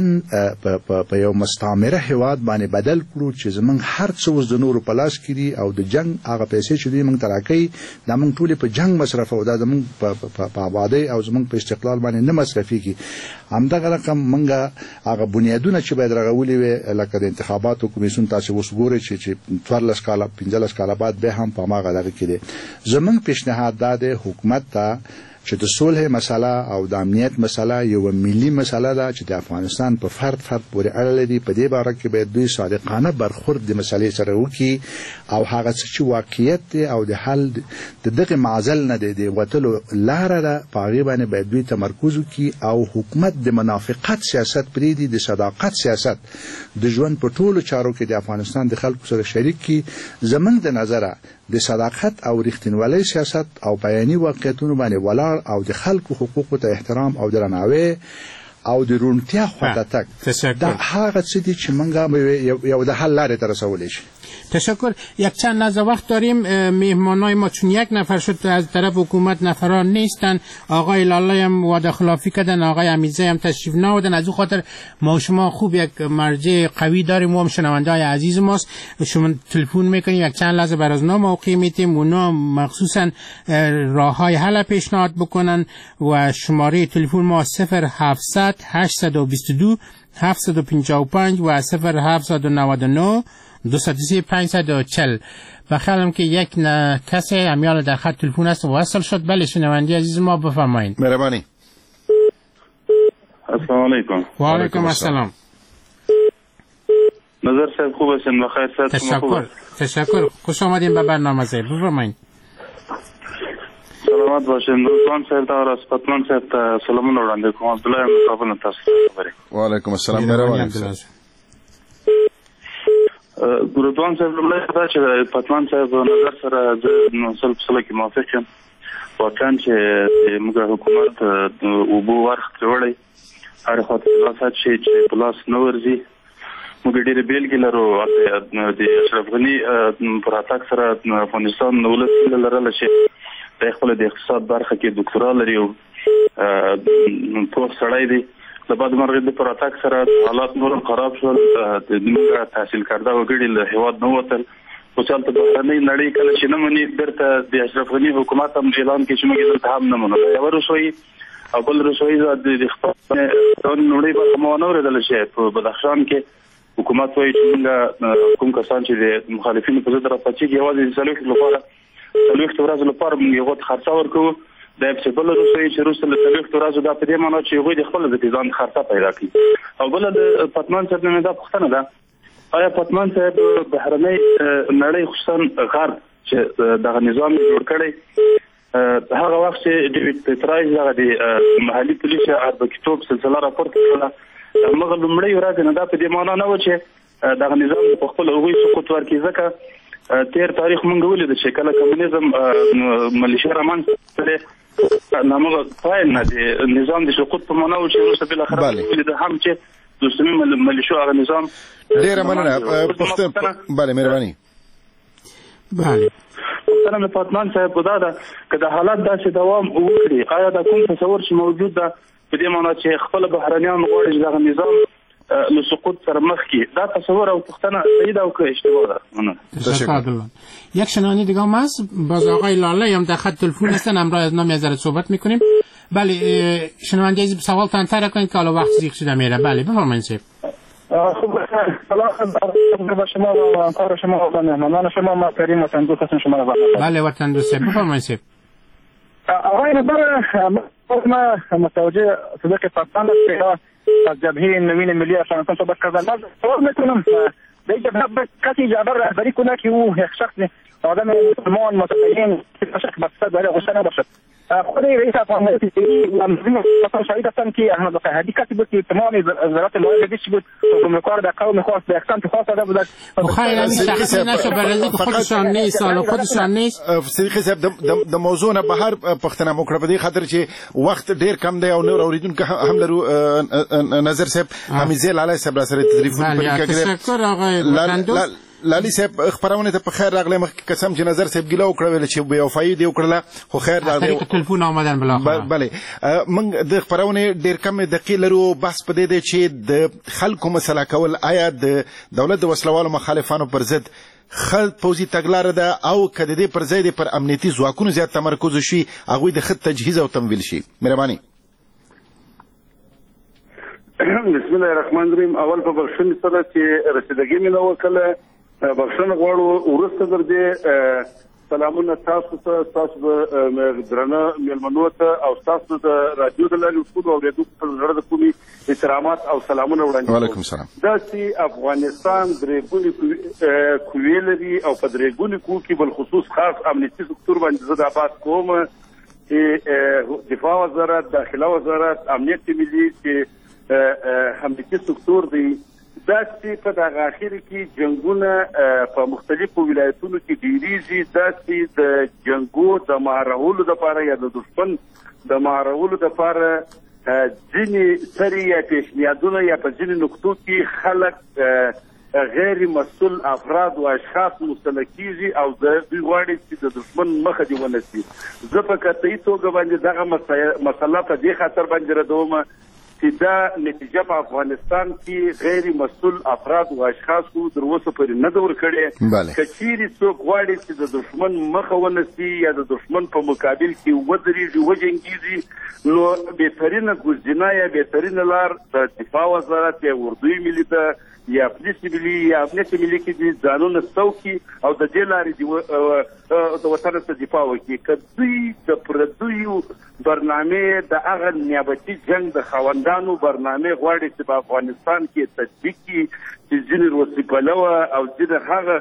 په یو مستعمره هیواد باندې بدل کړو چې زمونږ هر څه اوس د نورو په لاس کې دي او د جنگ هغه پیسې چې دوی موږ ته راکوي دا موږ ټولې په جنگ مصرفوو، دا زمونږ په آبادۍ او زمونږ په استقلال باندې نه مصرفېږي. همدغه رقم موږ هغه بنیادونه چې باید رغولي وي لکه د انتخاباتو کمیسیون تاسې اوس ګورئ چې څوارلس کاله پنځلس کاله بعد بیا هم په هماغه دغه کې دی. زمونږ پیشنهاد دا دی حکومت ته چې د صلح مسله او د امنیت مسله یو ملي مسله ده چې د افغانستان په فرد فرد پورې اړه لري. په دې باره کې باید دوی صادقانه برخورد د مسلې سره وکړي او هغه څه چې واقعیت دی او د حل د دغه معضل نه دی د وتلو لاره ده په هغې باندې باید دوی تمرکز وکړي او حکومت د منافقت سیاست پرېږدي، د صداقت سیاست د ژوند په ټولو چارو کې د افغانستان د خلکو سره شریک کړي. زموږ د نظره د صداقت او رښتینولۍ سیاست او بیاني واقعیتونو باندې ولاړ او د خلکو حقوقو ته احترام او درناوی او د روڼتیا خواته تګ دا هغه څه دي چې موږ یو د حل لارې ته رسولی شي. تشکر. یک چند لحظه وقت داریم. مهمانای ما چون یک نفر شد از طرف حکومت نفران نیستن، آقای لالای هم وعده خلافی کردن، آقای امیرزی هم تشریف نآوردن. از اون خاطر ما شما خوب یک مرجع قوی داریم و هم شنونده های عزیز ماست، شما تلفن میکنیم یک چند لحظه برای اونا موقع میتیم، اونا مخصوصا راه های حل پیشنهاد بکنن و شماره تلفن ما صفر هفتصد هشتصد و بیست و دو هفتصد و پنجاه و پنج و صفر هفتصد و نود و نه دویست و سی پانصد و چهل. بخیالم که یک کسی امیال در خط تلفن است وصل شد. بله شنوندی عزیز ما بفرمایید. مهربانی. السلام علیکم. و علیکم السلام. نظر صاحب خوب هستین؟ بخیر صحت شما خوب است؟ تشکر. خوش آمدین به برنامه صاحب. بفرمایید. سلامت باشین. رضوان صاحب ته راست پتمن صاحب ته سلامونه وړاندې کوم. عبدالله یم کابل نه تاسو خبرې. وعلیکم السلام. مهرباني. رضوان صاحب لومړی دا چې پتمن صاحب نظر سره زه نو سل په سله کې موافق یم. واقعا چې موږ حکومت اوبو ورخ ترې وړی هرې خوا ته خلاصات شي چې په لاس نه ورځي. موږ ډېرې بېلګې لرو د اشرف غني په راتګ سره افغانستان ولس هیله لرله چې دی خپله د اقتصاد برخه کې دکتورا لري او پوه سړی دی. له بعد مرغې د په راتګ سره حالات نور هم خراب شول. زموږ تحصیل کرده وګړي له هېواد نه وتل. خو چې هلته بهرنۍ نړۍ کله چې نه مني بېرته د اشرف غني حکومت هم اعلان کړي چې موږ یې دلته هم نه منو. دا یوه رسوایي او بل رسوایي د خپل نړۍ برخه مو ونه اورېدله چې په بدخشان کې حکومت وایي چې موږ کوم کسان چې د مخالفینو په ضد راپاڅېږي یوازې د څلوېښتو لپاره څلوېښتو ورځو لپاره موږ هغو ته خرڅه ورکوو. دا پسې بله روسیې چې وروسته له څلوېښتو ورځو دا په دې معنا چې هغوی د خپله د ځان خرڅه پیدا کړي. او بله د پتمن صاحب نه دا پوښتنه ده، آیا پتمن صاحب بهرنۍ نړۍ خصوصا غرب چې دغه نظام یې جوړ کړی هغه وخت چې ډیویډ پیټرایز هغه د محلي پولیس اربکیتوب سلسله راپورته کړله هغه لومړۍ ورځ نه دا په دې معنا نه و چې دغه نظام په خپل هغوی سقوط ورکړي. ځکه تیر تاریخ مونږ ولید چې کله کمونیزم ملیشیا رامنځته کړې نامغه پایل نه د نظام د سقوط په معنا و چې وروسته بالاخره ولید هم چې د اسلامي ملیشو هغه نظام. ډېره مننه. پوښتنه. بله مهرباني. بله پوښتنه مې پاتمان صاحب په دا ده که د حالت داسې دوام وکړي آیا دا کوم تصور چې موجود ده په دې معنا چې خپل بهرنیان غواړي چې دغه نظام له سقوط سره مخ کړي دا تصور او پوښتنه صحیح ده او که اشتباه ده؟ تشکر. یک شنونده دیگه هم هست باز آقای لاله هم در خط تلفن هستن همراه از نام ذره صحبت میکنیم. بله شنونده از سوال تنتر کنید که حالا وقت زیغ شده میره. بله بفرمایید سیب. خوب سلام به شما و همکار شما و مهمانان شما. ما کریم وطن دوست هستم شما رو. بله وطن دوست بفرمایید سیب. آقای نظر ما متوجه صدیق پاکستان است که از جبهه نوین ملی افغانستان صحبت کردن. من سوال میکنم در جبهه کسی جبهه رهبری کنه که او یک شخص آدم مسلمان متدین شخص مقصد برای غصه نباشد. خود رئیس افغانستان و مزین افغانستان شاهد هستند که احمد قحطی کسی بود که تمام وزارت مالیه دیش بود گمرکار در قوم خاص به اقسام خاص داده بود. خیر این شخصی نشه برای خودشان نیست حالا خودشان نیست. صدیق صاحب د موضوع نه بهر پښتنه مو کړ په دې خاطر چې وخت ډیر کم دی او نور اوریدونکو هم لرو. نظر صاحب حمیزه لاله صاحب سره تدریف کوي. تشکر آقای وطندوست. لالی صاحب خبرونه ته په خیر راغلی. مخکې قسم چې نظر صاحب ګیله وکړه چې بې وفایي دې وکړله خو خیر راغلی. طریق تلفون آمدن بالاخره. بله موږ د خبرونه ډېر کم دقیقې لرو. بحث په دې دی چې د خلکو مسله کول آیا د دولت د وسلوالو مخالفانو پر ضد ښه پوځي تګلاره ده او که د دې پر ځای د پر امنیتي ځواکونو زیات تمرکز شي هغوی د ښه تجهیز او تمویل شي. مهرباني. بسم الله الرحمن الرحیم. اول په بخښنې سره چې رسیدګي مې نه وکړله بخښنه غواړو. وروسته در دې سلامونه تاسو ته تاسو د درنه میلمنو ته او تاسو د رادیو د لارې ټولو اورېدونکو ته زړه د کومې احترامات او سلامونه وړاندې کوم. وعلیکم السلام. داسې افغانستان درې ګونې قوې لري او په درې ګونې قوو کې بالخصوص خاص امنیتي سکتور باندې زه دا بحث کوم چې دفاع وزارت، داخله وزارت، امنیت ملي چې امنیتي سکتور دی. داسې په دغه اخر کې جنگونه په مختلفو ولایتونو کې ډیریږي. داسې د جنگو د مهارولو دپاره یا د دښمن د مهارولو دپاره ځینې سرې یا پیشنهادونه یا په ځینې نقطو کې خلک غیر مسؤل افراد و اشخاص مصطلح کیږي او دوی غواړي چې د دښمن مخه دې ونیسي. زه په قطعي توګه باندې دغه مسله په دې خاطر باندې ردوم چې دا نتیجه په افغانستان کې غیر مسؤل افراد او اشخاص در اوسه پورې نه ده ورکړې. که چیرې څوک غواړي چې د دښمن مخه ونیسي یا د دښمن په مقابل کې ودرېږي وجنګېږي نو بهترینه ګزینه یا بهترینه لار د دفاع وزارت یا اردوی ملي ده یا پولیس ملي یا امنیت ملي کې دي ځانونه څوکي او د دې لارې د وطن څخه دفاع وکړي. که دوی د پردیو برنامه د هغه نیابتي جنگ د خاوندانو برنامه غواړي چې په افغانستان کې تطبیق کړي چې ځینې روسي پلوه او ځینې هغه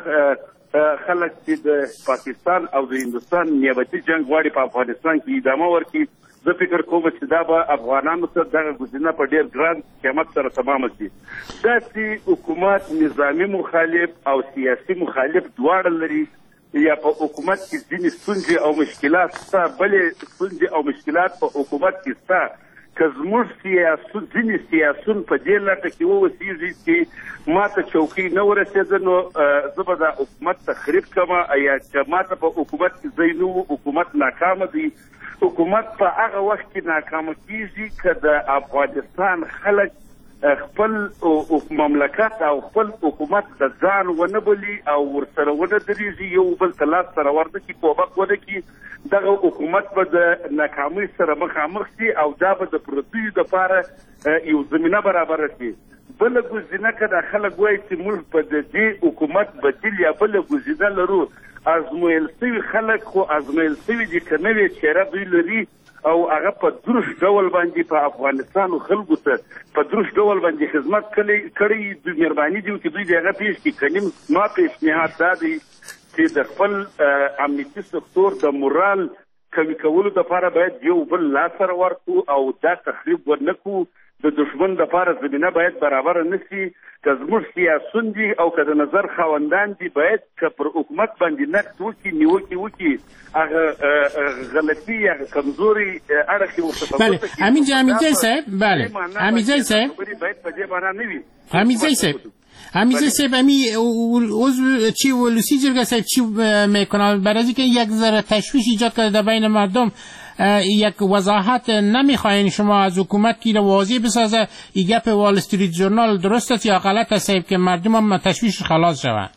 خلک چې د پاکستان او د هندوستان نیابتي جنگ غواړي په افغانستان کې ادامه ورکړي. زه فکر کوم چې دا به افغانانو ته دغه ګزینه په ډېر ګران قیمت سره تمامه شي. داسې حکومت نظامي مخالف او سیاسي مخالف دواړه لري. یا په حکومت کې ځینې ستونزې او مشکلات شته، بلې ستونزې او مشکلات په حکومت کې شته. که زموږ سیاسون ځینې سیاسون په دې لټه کې ووسیږي چې ما ته چوکۍ نه ورسېده نو زه به دا حکومت تخریب کړم یا که ما ته په حکومت کې ځای نه و حکومت ناکامه دی. حکومت په هغه وخت کې ناکامه کیږي که د افغانستان خلک خپل مملکت او خپل حکومت د ځان ونه بولي او ورسره ونه درېږي، یو بل ته لاس سره ورده کړي، کوبک ونه کړي. دغه حکومت به د ناکامۍ سره مخامخ شي او دا به د پردیو دپاره یو زمینه برابره شي. بله ګزینه که دا خلک وایي چې موږ په د دې حکومت بدیل یا بله ګزینه لرو، ازمویل سوي خلک خو ازمویل سوي دي که نوې چهره دوی لري او هغه په دروش ډول باندې په افغانستان خلکو ته په دروش ډول باندې خدمت کړی. دوی مهرباني دي چې دوی د هغه پیش کړي. که نیم ما پیشنهاد دا دی چې د خپل امنیتي سکتور د مورال قوي کولو دپاره باید یو بل لاس سره ورکړو او دا تخریب ونه کړو. د دښمن دپاره زمینه باید برابره نه شي. که زموږ سیاسون دي او که د نظر خاوندان دي باید که پر حکومت باندې نقد وکړي، نیوکې وکړي، هغه غلطي یا کمزوري اړخ یې ورته بله. حمیدجان حمیدزی صاحب، بله حمیدزی صاحب، باید په دې معنا نه وي. حمیدزی صاحب همیشه سیب امی عضو چی ولسی جرگه سیب چی میکنه؟ برای اینکه یک ذره تشویش ایجاد کرده در بین مردم، یک وضاحت نمیخواین شما از حکومت که واضح بسازه این گپ وال استریت ژورنال درست است یا غلط است که مردم هم تشویش خلاص شوند؟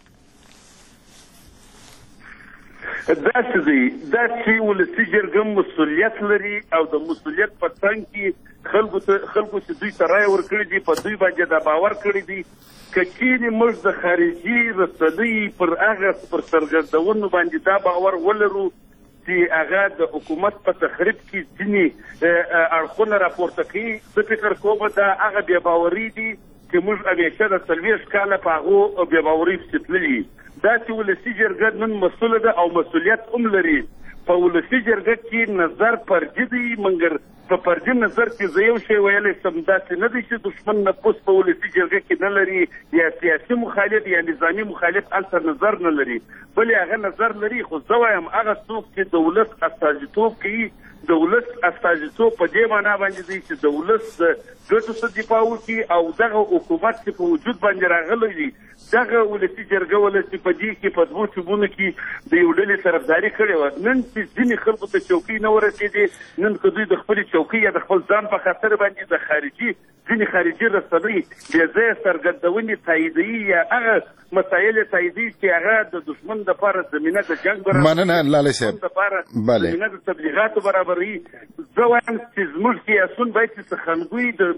داسې دی دا چې ولسي جرګه مسؤلیت لري او د مسؤلیت په څنګ کې خلکو ته خلکو چې دوی ته رایه ورکړي دي په دوی باندې دا باور کړی دي که چیرې موږ د خارجي رسنۍ پر هغه پر څرګندونو باندې دا باور ولرو چې هغه د حکومت په تخریب کې ځینې اړخونه راپورته کوي، زه فکر کوم دا هغه بې باوري دي چې موږ همیشه د څلوېښت کاله په هغو بې باورۍ پسې تللي. دا چې ولسي جرګه نن مسؤله ده او مسؤلیت هم لري. په ولسي جرګه کې نظر فردي دی، مګر په فردي نظر کې زه یو شی ویلی شم، داسې نه دی چې دښمن نفوذ په ولسي جرګه کې نه لري یا سیاسي مخالف یا نظامي مخالف هلته نظر نه لري، بلې هغه نظر لري. خو زه وایم هغه څوک چې د ولس استازیتوب کوي، د ولس استازیتوب په دې معنا باندې دی چې د ولس ګټو څخه دفاع وکړي او دغه حکومت چې په وجود باندې راغلی دی دغه ولسي جرګه ولسي په دې کې په دوو چوبونو کې د یو ډلې طرفداري کړې وه. نن چې ځینې خلکو ته چوکۍ نه ورسېدې، نن که دوی د خپلې چوکۍ یا د خپل ځان په خاطر باندې د خارجي ځینې خارجي رسنۍ بې ځایه څرګندونې تاییدوي یا هغه مسایل تاییدوي چې هغه د دښمن دپاره زمینه د جنګ برابروي، مننه لالی صاحب، زمینه د تبلیغاتو برابروي. زه وایم چې زموږ سیاسون باید چې سخنګوی د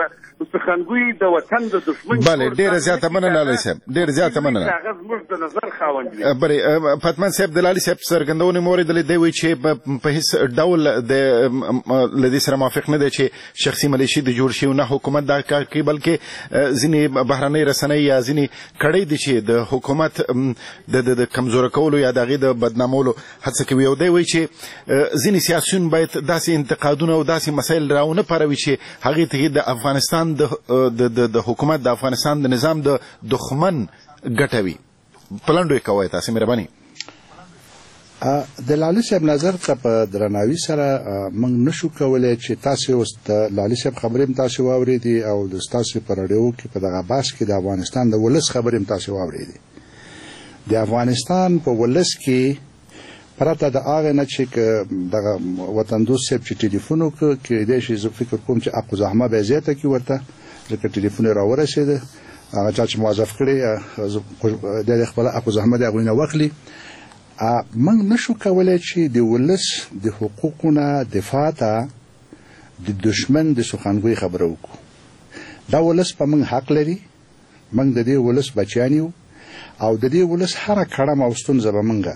سخنګوی د وطن د دښمن بله ډېره زیاته مننه لالی صاحب، ډېره زیاته مننه. هغه زموږ د نظر خاوند وي. بلې پتمن صاحب د لالی صاحب څرګندونې مو اورېدلې دی وایي چې په هېڅ ډول د له دې سره موافق نه دی چې شخصي ملیشې د جوړ شي، نه حکومت دا کار کوي بلکې ځینې بهرنۍ رسنۍ یا ځینې کړۍ دي چې د حکومت د کمزوره کولو یا د هغې د بدنامولو هڅه کوي. او دی وایي چې ځینې سیاسیون باید داسې انتقادونه او داسې مسایل راونه پاروي چې هغې ته د افغانستان د حکومت د افغانستان د نظام د دښمن ګټه وي. په لنډو یې کوئ تاسې مهرباني. د لالی صاحب نظر ته په درناوي سره موږ نشو کولی چې تاسې اوس د لالی صاحب خبرې هم تاسې واورېدې او د ستاسې په راډیو کې په دغه بحث کې د افغانستان د ولس خبرې هم تاسې واورېدې. د افغانستان په ولس کې پرته د هغې نه چې دغه وطن دوست صاحب چې ټلیفون وکړ کېدای شي زه فکر کوم چې حق الزحمه به یې زیاته کړي ورته، ځکه ټلیفون یې راورسېده، هغه چا چې موظف کړی دی د خپله حق الزحمه د هغوی نه واخلي. موږ نشو کولی چې د ولس د حقوقو نه دفاع ته د دشمن د سخنګوی خبره وکړو. دا ولس په موږ حق لري، موږ د دې ولس بچیان یو او د دې ولس هره کړم او ستونزه به موږ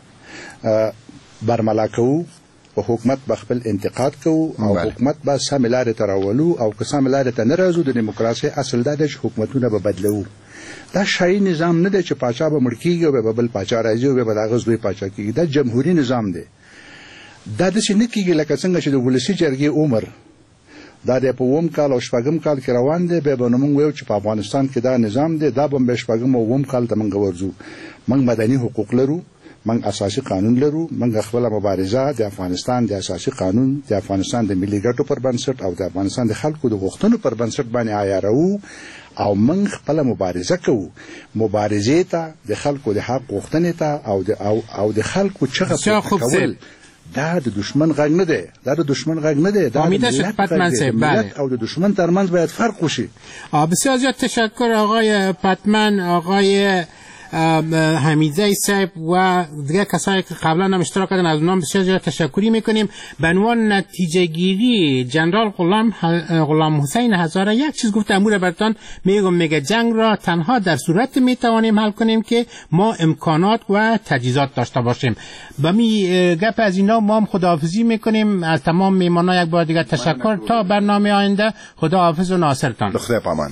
برملا کوو، په حکومت به خپل انتقاد کوو او حکومت به سمې لارې ته راولو، او که سمې لارې ته نه راځو د دیموکراسۍ اصل دا دی چې حکومتونه به بدلوو. دا شاهي نظام نه دی چې پاچا به مړ کېږي او بیا به بل پاچا راځي او بیا به د هغه زوی پاچا کېږي. دا جمهوري نظام دی. دا داسې نه کېږي لکه څنګه چې د ولسي جرګې عمر دا د په اووم کال او شپږم کال کې روان دی، بیا به نو موږ وایو چې په افغانستان کې دا نظام دی، دا به بیا شپږم او اووم کال ته موږ ورځو. موږ مدني حقوق لرو، موږ اساسي قانون لرو، موږ خپله مبارزه د افغانستان د اساسي قانون، د افغانستان د ملي ګټو پر بنسټ او د افغانستان د خلکو د غوښتنو پر بنسټ باندې عیاروو او موږ خپله مبارزه کوو. مبارزې ته د خلکو د حق غوښتنې ته او د او د خلکو چغه پورته کول دا د دشمن غږ نه دی، دا د دشمن غږ نه دی، دا د ملت او د دشمن ترمنځ باید فرق وشي. بسیار زیاد تشکر آقای پتمن، آقای حمیدزی صاحب و دیگر کسایی که قبلا هم اشتراک کردن از اونها بسیار زیاد تشکری میکنیم. به عنوان نتیجه گیری جنرال غلام غلام حسین هزاره یک چیز گفته، امور برتان میگم میگه جنگ را تنها در صورت میتوانیم حل کنیم که ما امکانات و تجهیزات داشته باشیم. با می گپ از اینا ما هم خداحافظی میکنیم. از تمام میهمانان یک بار دیگر تشکر. تا برنامه آینده خداحافظ و ناصرتان. خدا پامان.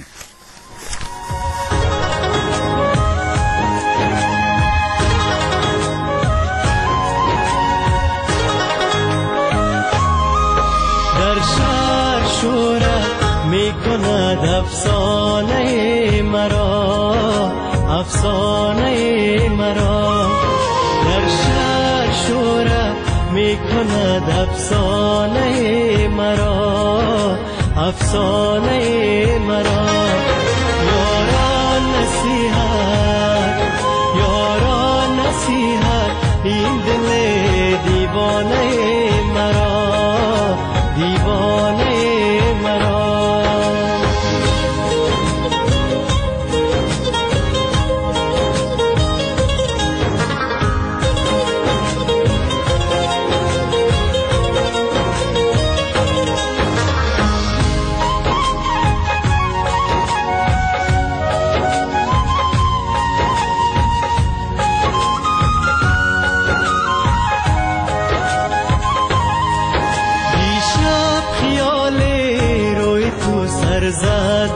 میکند افسانه مرا، افسانه مرا در شهر شورا میکند افسانه مرا، افسانه مرا یاران دیوانه مرا دیوانه مرا سرزد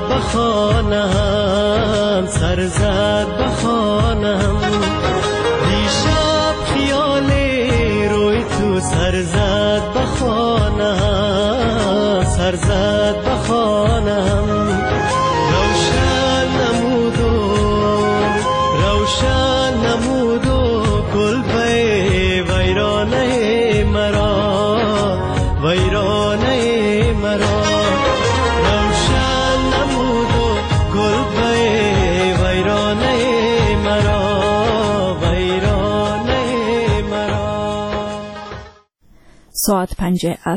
بخانم سرزد بخانم دیشب خیال روی تو سرزد بخانم سرزد بخانم روشن نمود و روشن نمود و گل به ویرانه مرا ویرانه مرا ساعت پنج